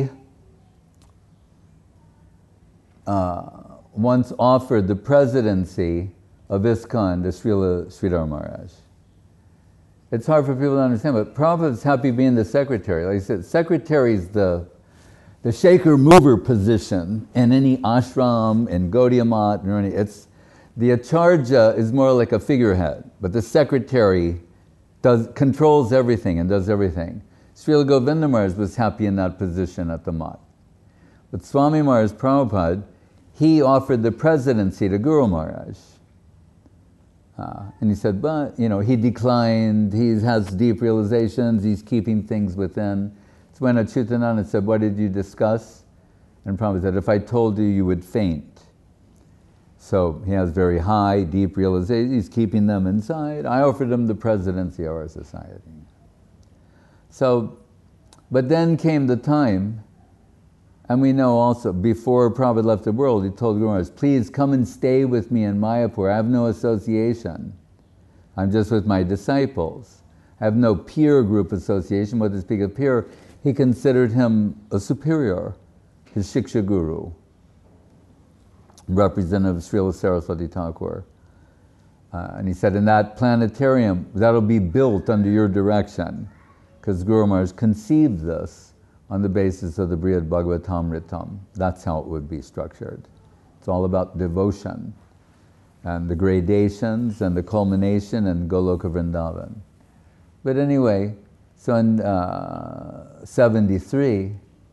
uh, once offered the presidency of ISKCON to Srila Sridhar Maharaj. It's hard for people to understand, but Prabhupada's happy being the secretary. Like I said, secretary is the, the shaker-mover position in any ashram, in Gaudiya Math, or any, it's, the acharya is more like a figurehead, but the secretary does, controls everything and does everything. Srila Govinda Maharaj was happy in that position at the Math. But Swami Maharaj Prabhupada, he offered the presidency to Guru Maharaj. Uh, and he said, but, you know, he declined, he has deep realizations, he's keeping things within. So when Achyutananda said, what did you discuss? And Prabhupada said, if I told you, you would faint. So he has very high, deep realizations, he's keeping them inside. I offered him the presidency of our society. So, but then came the time. And we know also, before Prabhupada left the world, he told Guru Maharaj, please come and stay with me in Mayapur. I have no association. I'm just with my disciples. I have no peer group association. What to speak of peer, he considered him a superior, his Shiksha Guru, representative of Srila Saraswati Thakur. Uh, and he said, in that planetarium, that'll be built under your direction, because Guru Maharaj conceived this on the basis of the Brihad Bhagavatamritam. That's how it would be structured. It's all about devotion, and the gradations, and the culmination, and Goloka Vrindavan. But anyway, so in uh, seventy-three,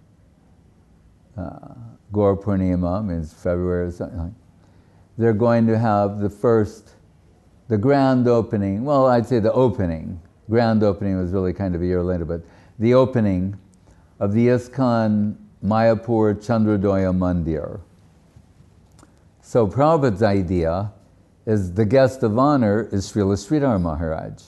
uh, Gaur Purnima, means February or something, they're going to have the first, the grand opening, well, I'd say the opening. Grand opening was really kind of a year later, but the opening of the ISKCON Mayapur Chandradoya Mandir. So Prabhupada's idea is the guest of honor is Srila Sridhar Maharaj.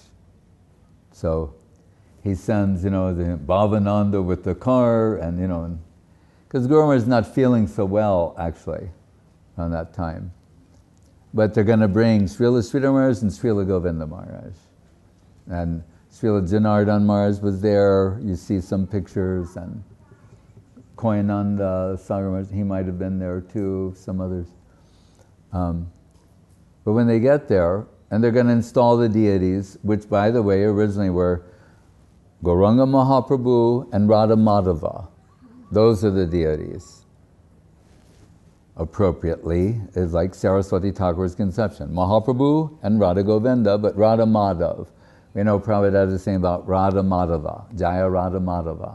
So he sends, you know, the Bhavananda with the car, and, you know, because Guru Maharaj is not feeling so well, actually, on that time. But they're going to bring Srila Sridhar Maharaj and Srila Govinda Maharaj. And Srila Janardhan Maharaj was there. You see some pictures, and Koyananda Sagar Maharaj, he might have been there too, some others. Um, but when they get there, and they're going to install the deities, which, by the way, originally were Gauranga Mahaprabhu and Radha Madhava. Those are the deities. Appropriately, is like Saraswati Thakur's conception. Mahaprabhu and Radha Govinda, but Radha Madhav. We know Prabhupada is saying about Radha Madhava, Jaya Radha Madhava.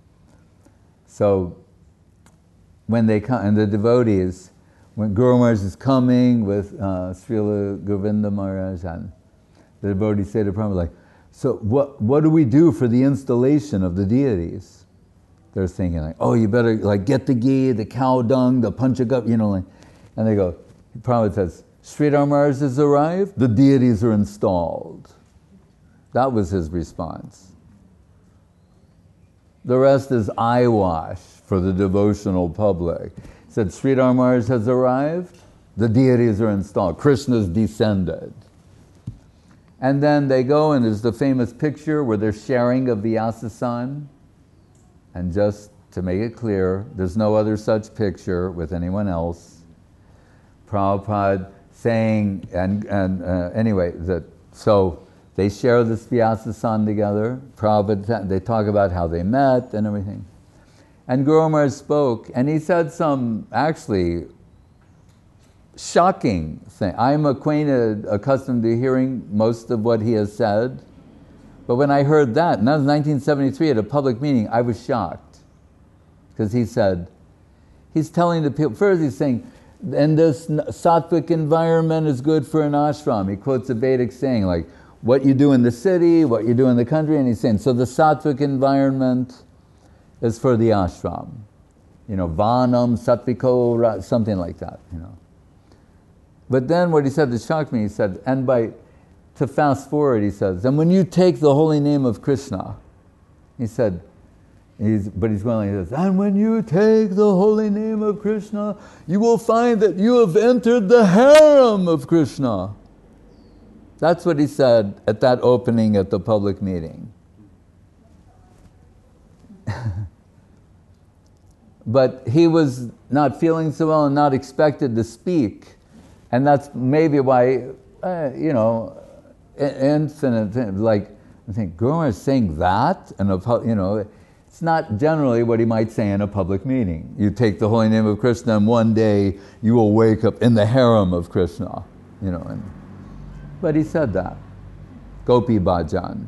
So, when they come, and the devotees, when Guru Maharaj is coming with uh, Srila Govinda Maharaj, and the devotees say to Prabhupada, like, so what, what do we do for the installation of the deities? They're thinking like, oh, you better like get the ghee, the cow dung, the panchagat, you know, like, and they go, Prabhupada says, Sridhar Maharaj has arrived, the deities are installed. That was his response. The rest is eyewash for the devotional public. He said, Sridhar Maharaj has arrived, the deities are installed, Krishna's descended. And then they go, and there's the famous picture where they're sharing a Vyasa-san. And just to make it clear, there's no other such picture with anyone else. Prabhupada saying, and, and uh, anyway, that so they share this Vyasa-san together. Prabhupada, they talk about how they met and everything. And Guru Maharaj spoke, and he said some actually shocking thing. I'm acquainted, accustomed to hearing most of what he has said. But when I heard that, and that was nineteen seventy-three at a public meeting, I was shocked. Because he said, he's telling the people, first he's saying, and this sattvic environment is good for an ashram. He quotes a Vedic saying, like, what you do in the city, what you do in the country, and he's saying, so the sattvic environment is for the ashram. You know, vanam, sattviko, something like that, you know. But then what he said that shocked me, he said, and by, to fast forward, he says, and when you take the holy name of Krishna, he said, he's, but he's going like this, and when you take the holy name of Krishna, you will find that you have entered the harem of Krishna. That's what he said at that opening at the public meeting. But he was not feeling so well and not expected to speak. And that's maybe why, uh, you know, infinite, like, I think, Guru Maharaj is saying that, and you know, it's not generally what he might say in a public meeting. You take the holy name of Krishna, and one day you will wake up in the harem of Krishna, you know. And, but he said that, Gopi Bhajan.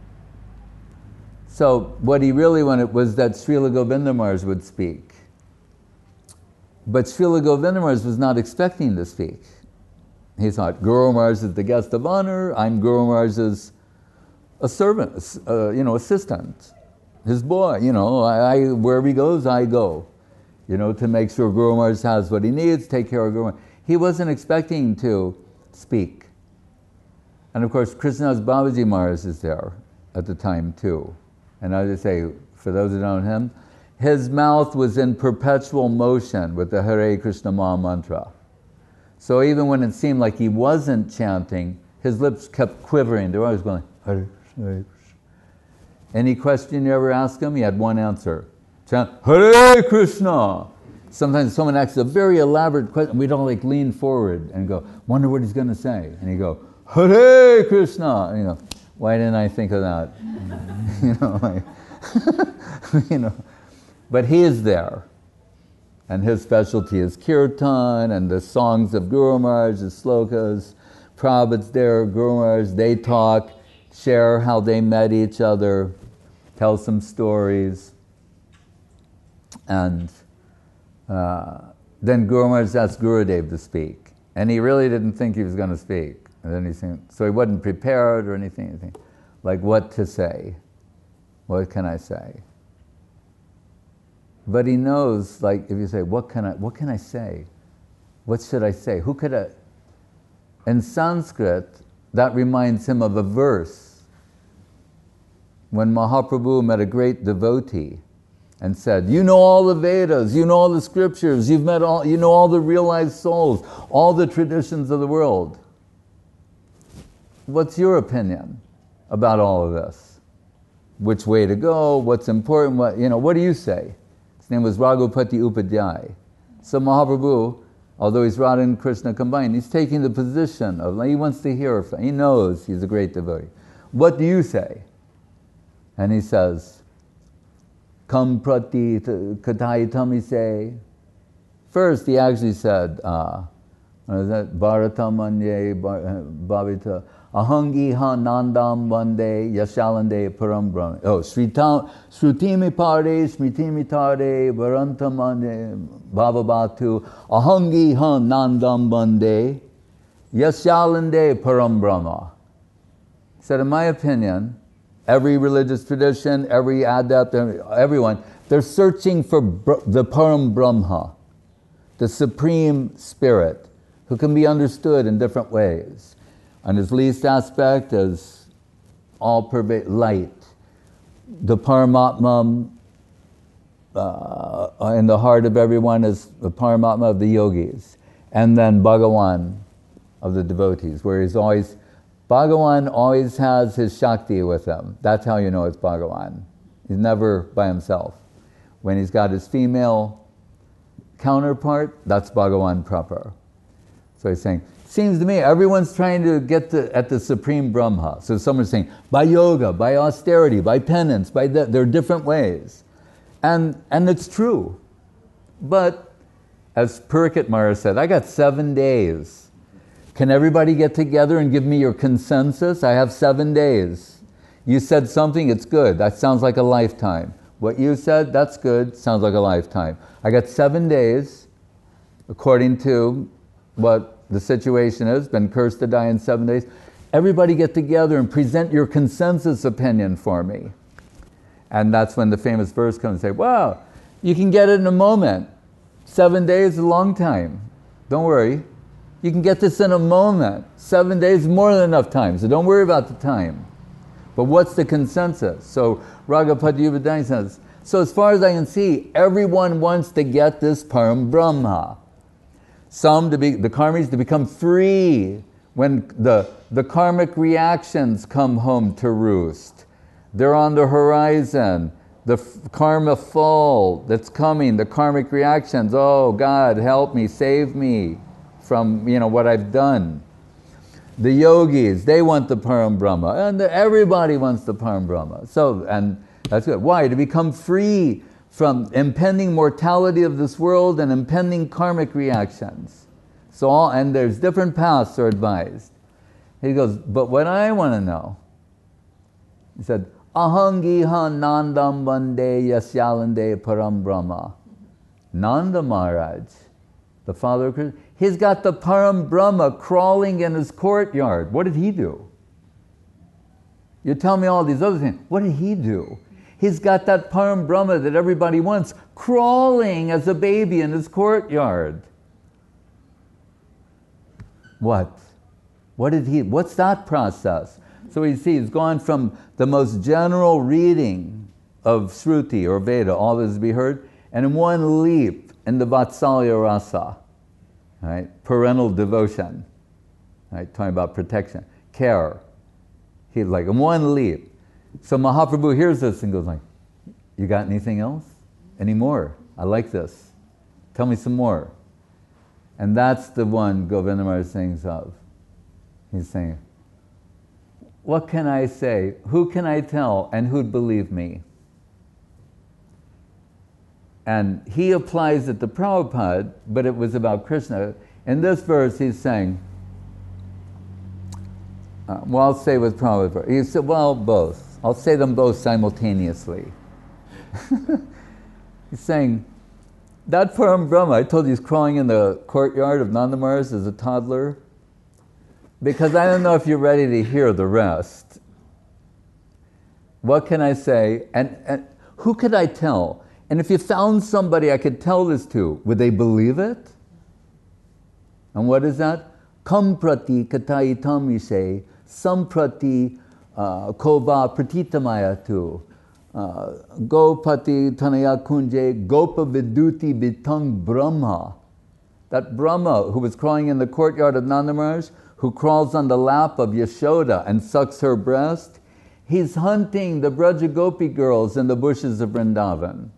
So what he really wanted was that Srila Govinda Maharaj would speak. But Srila Govinda Maharaj was not expecting to speak. He thought, Guru Maharaj is the guest of honor, I'm Guru Maharaj's a servant, uh, you know, assistant, his boy, you know, I, I, wherever he goes, I go, you know, to make sure Guru Maharaj has what he needs, take care of Guru Maharaj. He wasn't expecting to speak. And of course, Krishnadas Babaji Maharaj is there at the time too. And I would say, for those who don't know him, his mouth was in perpetual motion with the Hare Krishna Maha Mantra. So even when it seemed like he wasn't chanting, his lips kept quivering. They were always going, Hare Krishna, Hare Krishna. Any question you ever ask him, he had one answer. Chant, Hare Krishna. Sometimes someone asks a very elaborate question, we'd all like lean forward and go, wonder what he's going to say. And he'd go, Hare Krishna, you know, why didn't I think of that? you know, like, you know, but he is there. And his specialty is kirtan and the songs of Guru Maharaj, the slokas. Prabhupada's there, Guru Maharaj, they talk, share how they met each other, tell some stories. And uh, then Guru Maharaj asked Gurudev to speak. And he really didn't think he was going to speak. And then he said, so he wasn't prepared or anything, anything. Like what to say. What can I say? But he knows, like, if you say, what can I, what can I say? What should I say? Who could I? In Sanskrit, that reminds him of a verse. When Mahaprabhu met a great devotee and said, you know all the Vedas, you know all the scriptures, you've met all, you know all the realized souls, all the traditions of the world. What's your opinion about all of this? Which way to go? What's important? What, you know, what do you say? His name was Raghupati Upadhyay. So Mahaprabhu, although he's Radha and Krishna combined, he's taking the position of, he wants to hear, he knows he's a great devotee. What do you say? And he says, Kam prati kathai tamise. First he actually said, uh, what is that? Bharatamanye bhavita. Ahangi ha nandam vande yashalande param brahma. Oh, shrutimi pare smritimi tare varantamane bhavabhatu. Ahangi ha nandam vande yashalande param brahma. He said, in my opinion, every religious tradition, every adept, everyone, they're searching for the param brahma, the supreme spirit, who can be understood in different ways. On his least aspect as all-pervasive light. The Paramatma uh, in the heart of everyone is the Paramatma of the yogis. And then Bhagawan of the devotees, where he's always, Bhagawan always has his Shakti with him. That's how you know it's Bhagawan. He's never by himself. When he's got his female counterpart, that's Bhagawan proper. So he's saying, seems to me everyone's trying to get to, at the supreme Brahma. So someone's saying, by yoga, by austerity, by penance, by that, there are different ways. And, and it's true. But, as Parikshit Maharaj said, I got seven days. Can everybody get together and give me your consensus? I have seven days. You said something, it's good. That sounds like a lifetime. What you said, that's good, sounds like a lifetime. I got seven days, according to what the situation is, been cursed to die in seven days. Everybody get together and present your consensus opinion for me. And that's when the famous verse comes and say, wow, you can get it in a moment. Seven days is a long time. Don't worry. You can get this in a moment. Seven days is more than enough time, so don't worry about the time. But what's the consensus? So Raghupati Upadhyay says, so as far as I can see, everyone wants to get this Param Brahma. Some to be, the karmis to become free when the, the karmic reactions come home to roost. They're on the horizon. The f- karma fall that's coming, the karmic reactions. Oh God, help me, save me from, you know, what I've done. The yogis, they want the Param Brahma. And the, everybody wants the Param Brahma. So, and that's good. Why? To become free from impending mortality of this world and impending karmic reactions. So all, and there's different paths are advised. He goes, but what I want to know, he said, Ahangi ha nandam vande yasyalande param brahma. Nanda Maharaj, the father of Krishna, he's got the Param Brahma crawling in his courtyard. What did he do? You tell me all these other things. What did he do? He's got that Param Brahma that everybody wants crawling as a baby in his courtyard. What? What did he, what's that process? So we see he's gone from the most general reading of Shruti or Veda, all that is to be heard, and in one leap in the Vatsalya Rasa, right? Parental devotion, right? Talking about protection, care. He like in one leap. So Mahaprabhu hears this and goes like, you got anything else? Any more? I like this. Tell me some more. And that's the one Govinda Maharaj sings of. He's saying, what can I say? Who can I tell and who'd believe me? And he applies it to Prabhupada, but it was about Krishna. In this verse, he's saying, uh, well, I'll say with Prabhupada. He said, well, both. I'll say them both simultaneously. He's saying, that Param Brahma, I told you he's crawling in the courtyard of Nanda Maharaj as a toddler, because I don't know if you're ready to hear the rest. What can I say? And, and who could I tell? And if you found somebody I could tell this to, would they believe it? And what is that? Kam prati kataitam ise, samprati kova pratitamaya tu. Gopati tanaya kunje gopa viduti bitang brahma. That Brahma who was crawling in the courtyard of Nanda Maharaj, who crawls on the lap of Yashoda and sucks her breast, he's hunting the Braja Gopi girls in the bushes of Vrindavan.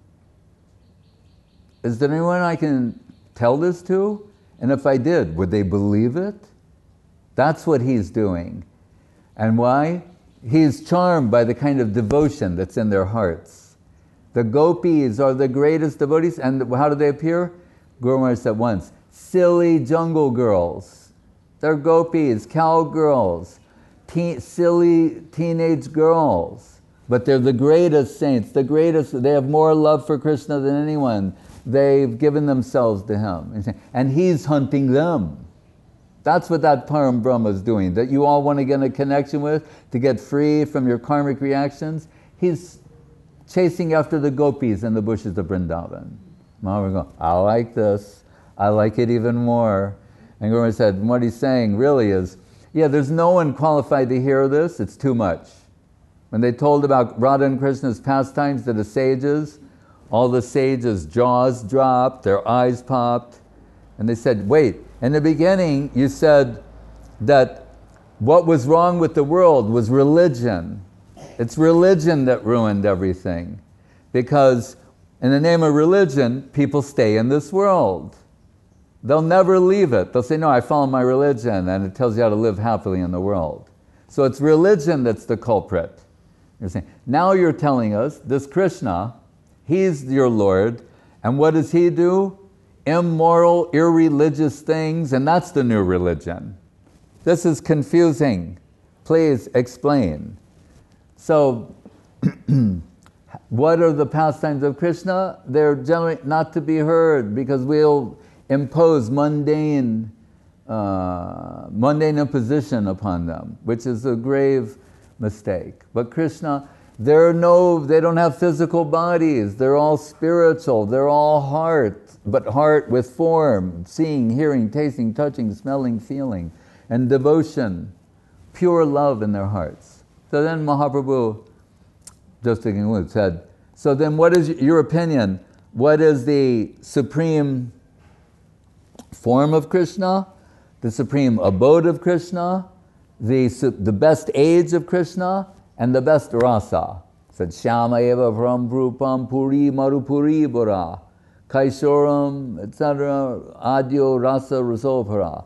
Is there anyone I can tell this to? And if I did, would they believe it? That's what he's doing. And why? He's charmed by the kind of devotion that's in their hearts. The gopis are the greatest devotees, and how do they appear? Guru Maharaj said once, silly jungle girls. They're gopis, cowgirls, teen, silly teenage girls. But they're the greatest saints, the greatest, they have more love for Krishna than anyone. They've given themselves to him. And he's hunting them. That's what that Param Brahma is doing, that you all want to get a connection with, to get free from your karmic reactions. He's chasing after the gopis in the bushes of Vrindavan. Maharaj goes, I like this. I like it even more. And Guru said, what he's saying really is, yeah, there's no one qualified to hear this. It's too much. When they told about Radha and Krishna's pastimes to the sages, all the sages' jaws dropped, their eyes popped, and they said, wait, in the beginning you said that what was wrong with the world was religion. It's religion that ruined everything. Because in the name of religion, people stay in this world. They'll never leave it. They'll say, no, I follow my religion, and it tells you how to live happily in the world. So it's religion that's the culprit. You're saying, now you're telling us, this Krishna, he's your Lord, and what does he do? Immoral, irreligious things, and that's the new religion. This is confusing. Please explain. So, what are the pastimes of Krishna? They're generally not to be heard because we'll impose mundane, uh, mundane imposition upon them, which is a grave mistake. But Krishna, they're no, they don't have physical bodies. They're all spiritual. They're all heart, but heart with form, seeing, hearing, tasting, touching, smelling, feeling, and devotion, pure love in their hearts. So then Mahaprabhu, just to conclude, said, so then what is your opinion? What is the supreme form of Krishna, the supreme abode of Krishna, the, the best age of Krishna, and the best rasa? Said, Shyama eva vram brupam puri marupuri bura, kaishoram, et cetera, adyo rasa rasopara.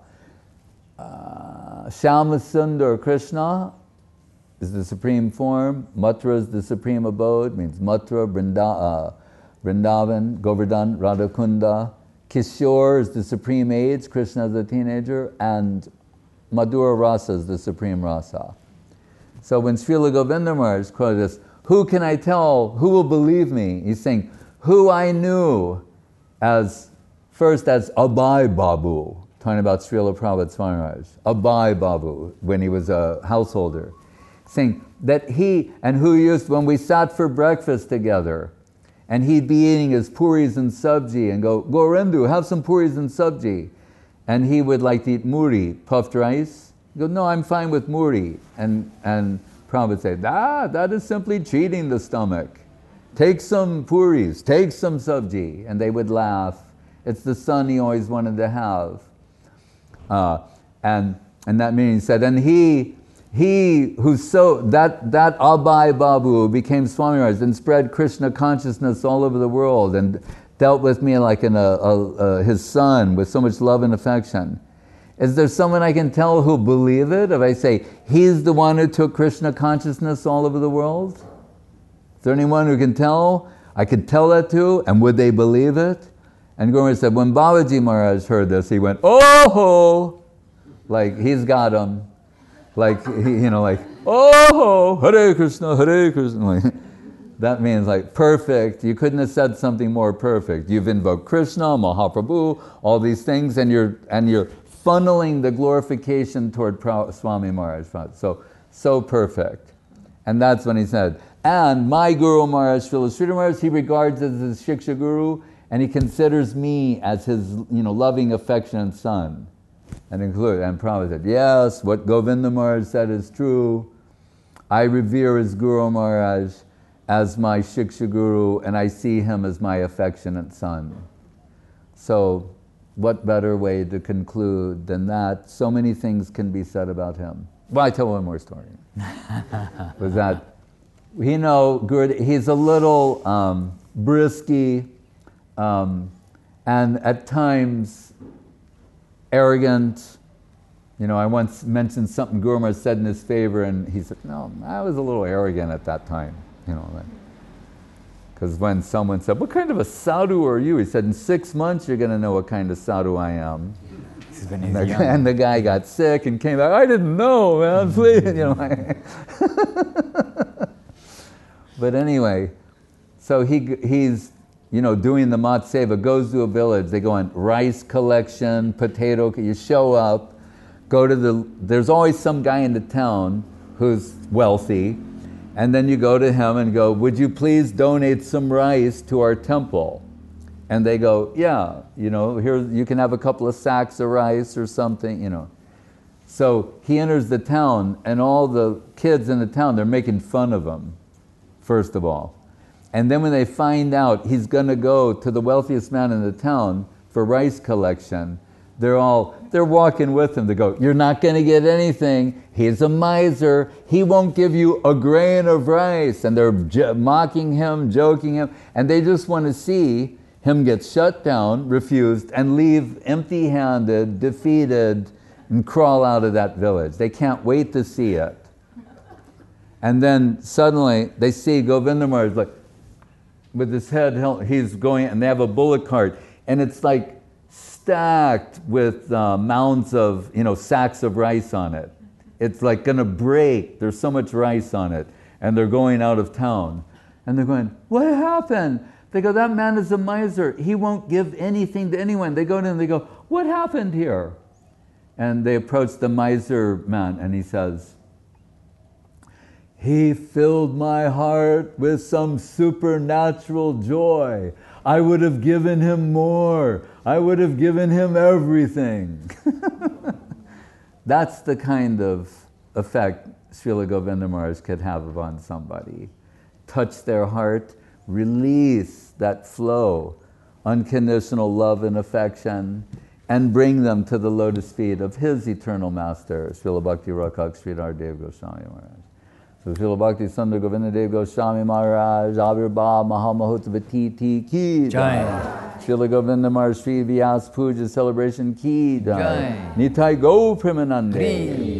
Uh, Shyama Sundar Krishna is the supreme form. Mathura is the supreme abode, means Mathura, Vrinda, uh, Vrindavan, Govardhan, Radhakunda. Kishore is the supreme age, Krishna is a teenager, and Madhura Rasa is the supreme rasa. So when Srila Govinda Maharaj quoted this, who can I tell, who will believe me? He's saying, who I knew as, first as Abhay Babu, talking about Srila Prabhupada Swami Maharaj, Abhay Babu, when he was a householder, saying that he, and who used, when we sat for breakfast together, and he'd be eating his puris and sabji, and go, Gorendu, have some puris and sabji. And he would like to eat muri, puffed rice. He'd go, no, I'm fine with muri. And, and Prabhupada would say, ah, that is simply cheating the stomach. Take some puris, take some sabji. And they would laugh. It's the son he always wanted to have. Uh, and, and that meaning said, and he, He who's so, that, that Abhay Babu became Swami Maharaj and spread Krishna consciousness all over the world and dealt with me like in a, a, a, his son with so much love and affection. Is there someone I can tell who'll believe it? If I say, he's the one who took Krishna consciousness all over the world? Is there anyone who can tell? I could tell that to, and would they believe it? And Guru Maharaj said, when Babaji Maharaj heard this, he went, oh! Like, he's got him. Like, he, you know, like, oh! Hare Krishna, Hare Krishna. That means like perfect. You couldn't have said something more perfect. You've invoked Krishna, Mahaprabhu, all these things, and you're and you're funneling the glorification toward Swami Maharaj. So, so perfect. And that's when he said, and my Guru Maharaj, Srila Sridhar Maharaj, he regards as his Shiksha Guru, and he considers me as his, you know, loving, affectionate son. And include, and Prabhupada said, yes, what Govinda Maharaj said is true. I revere his Guru Maharaj as my Shiksha Guru, and I see him as my affectionate son. So, what better way to conclude than that? So many things can be said about him. Well, I tell one more story. Was that, you know, Guru, he's a little um, brisky, um, and at times arrogant. You know, I once mentioned something Guru Maharaj said in his favor, and he said, no, I was a little arrogant at that time. You know, because when someone said, what kind of a sadhu are you? He said, in six months you're going to know what kind of sadhu I am. And the, and the guy got sick and came back, I didn't know, man, please. You know. But anyway, so he he's, you know, doing the Mat Seva, goes to a village, they go on rice collection, potato, you show up, go to the, there's always some guy in the town who's wealthy, and then you go to him and go, would you please donate some rice to our temple? And they go, yeah, you know, here you can have a couple of sacks of rice or something, you know. So he enters the town, and all the kids in the town, they're making fun of him, first of all. And then when they find out he's going to go to the wealthiest man in the town for rice collection, they're all, they're walking with him. They go, you're not going to get anything. He's a miser. He won't give you a grain of rice. And they're j- mocking him, joking him. And they just want to see him get shut down, refused, and leave empty-handed, defeated, and crawl out of that village. They can't wait to see it. And then suddenly they see Govinda Maharaj, like, with his head held, he's going, and they have a bullock cart, and it's like stacked with uh, mounds of, you know, sacks of rice on it. It's like going to break. There's so much rice on it. And they're going out of town. And they're going, what happened? They go, that man is a miser. He won't give anything to anyone. They go to him, they go, what happened here? And they approach the miser man, and he says, he filled my heart with some supernatural joy. I would have given him more. I would have given him everything. That's the kind of effect Srila Govinda Maharaj could have upon somebody. Touch their heart, release that flow, unconditional love and affection, and bring them to the lotus feet of his eternal master, Srila Bhakti Rakshak Sridhar Dev Goswami Maharaj. So Srila Bhakti Sundar Govinda Dev Goswami Maharaj, Avirbhav Mahamahotavati Ki Jai. Srila Govinda Maharaj Sri Vyas Puja Celebration Ki Jai. Nitai Go Premanande.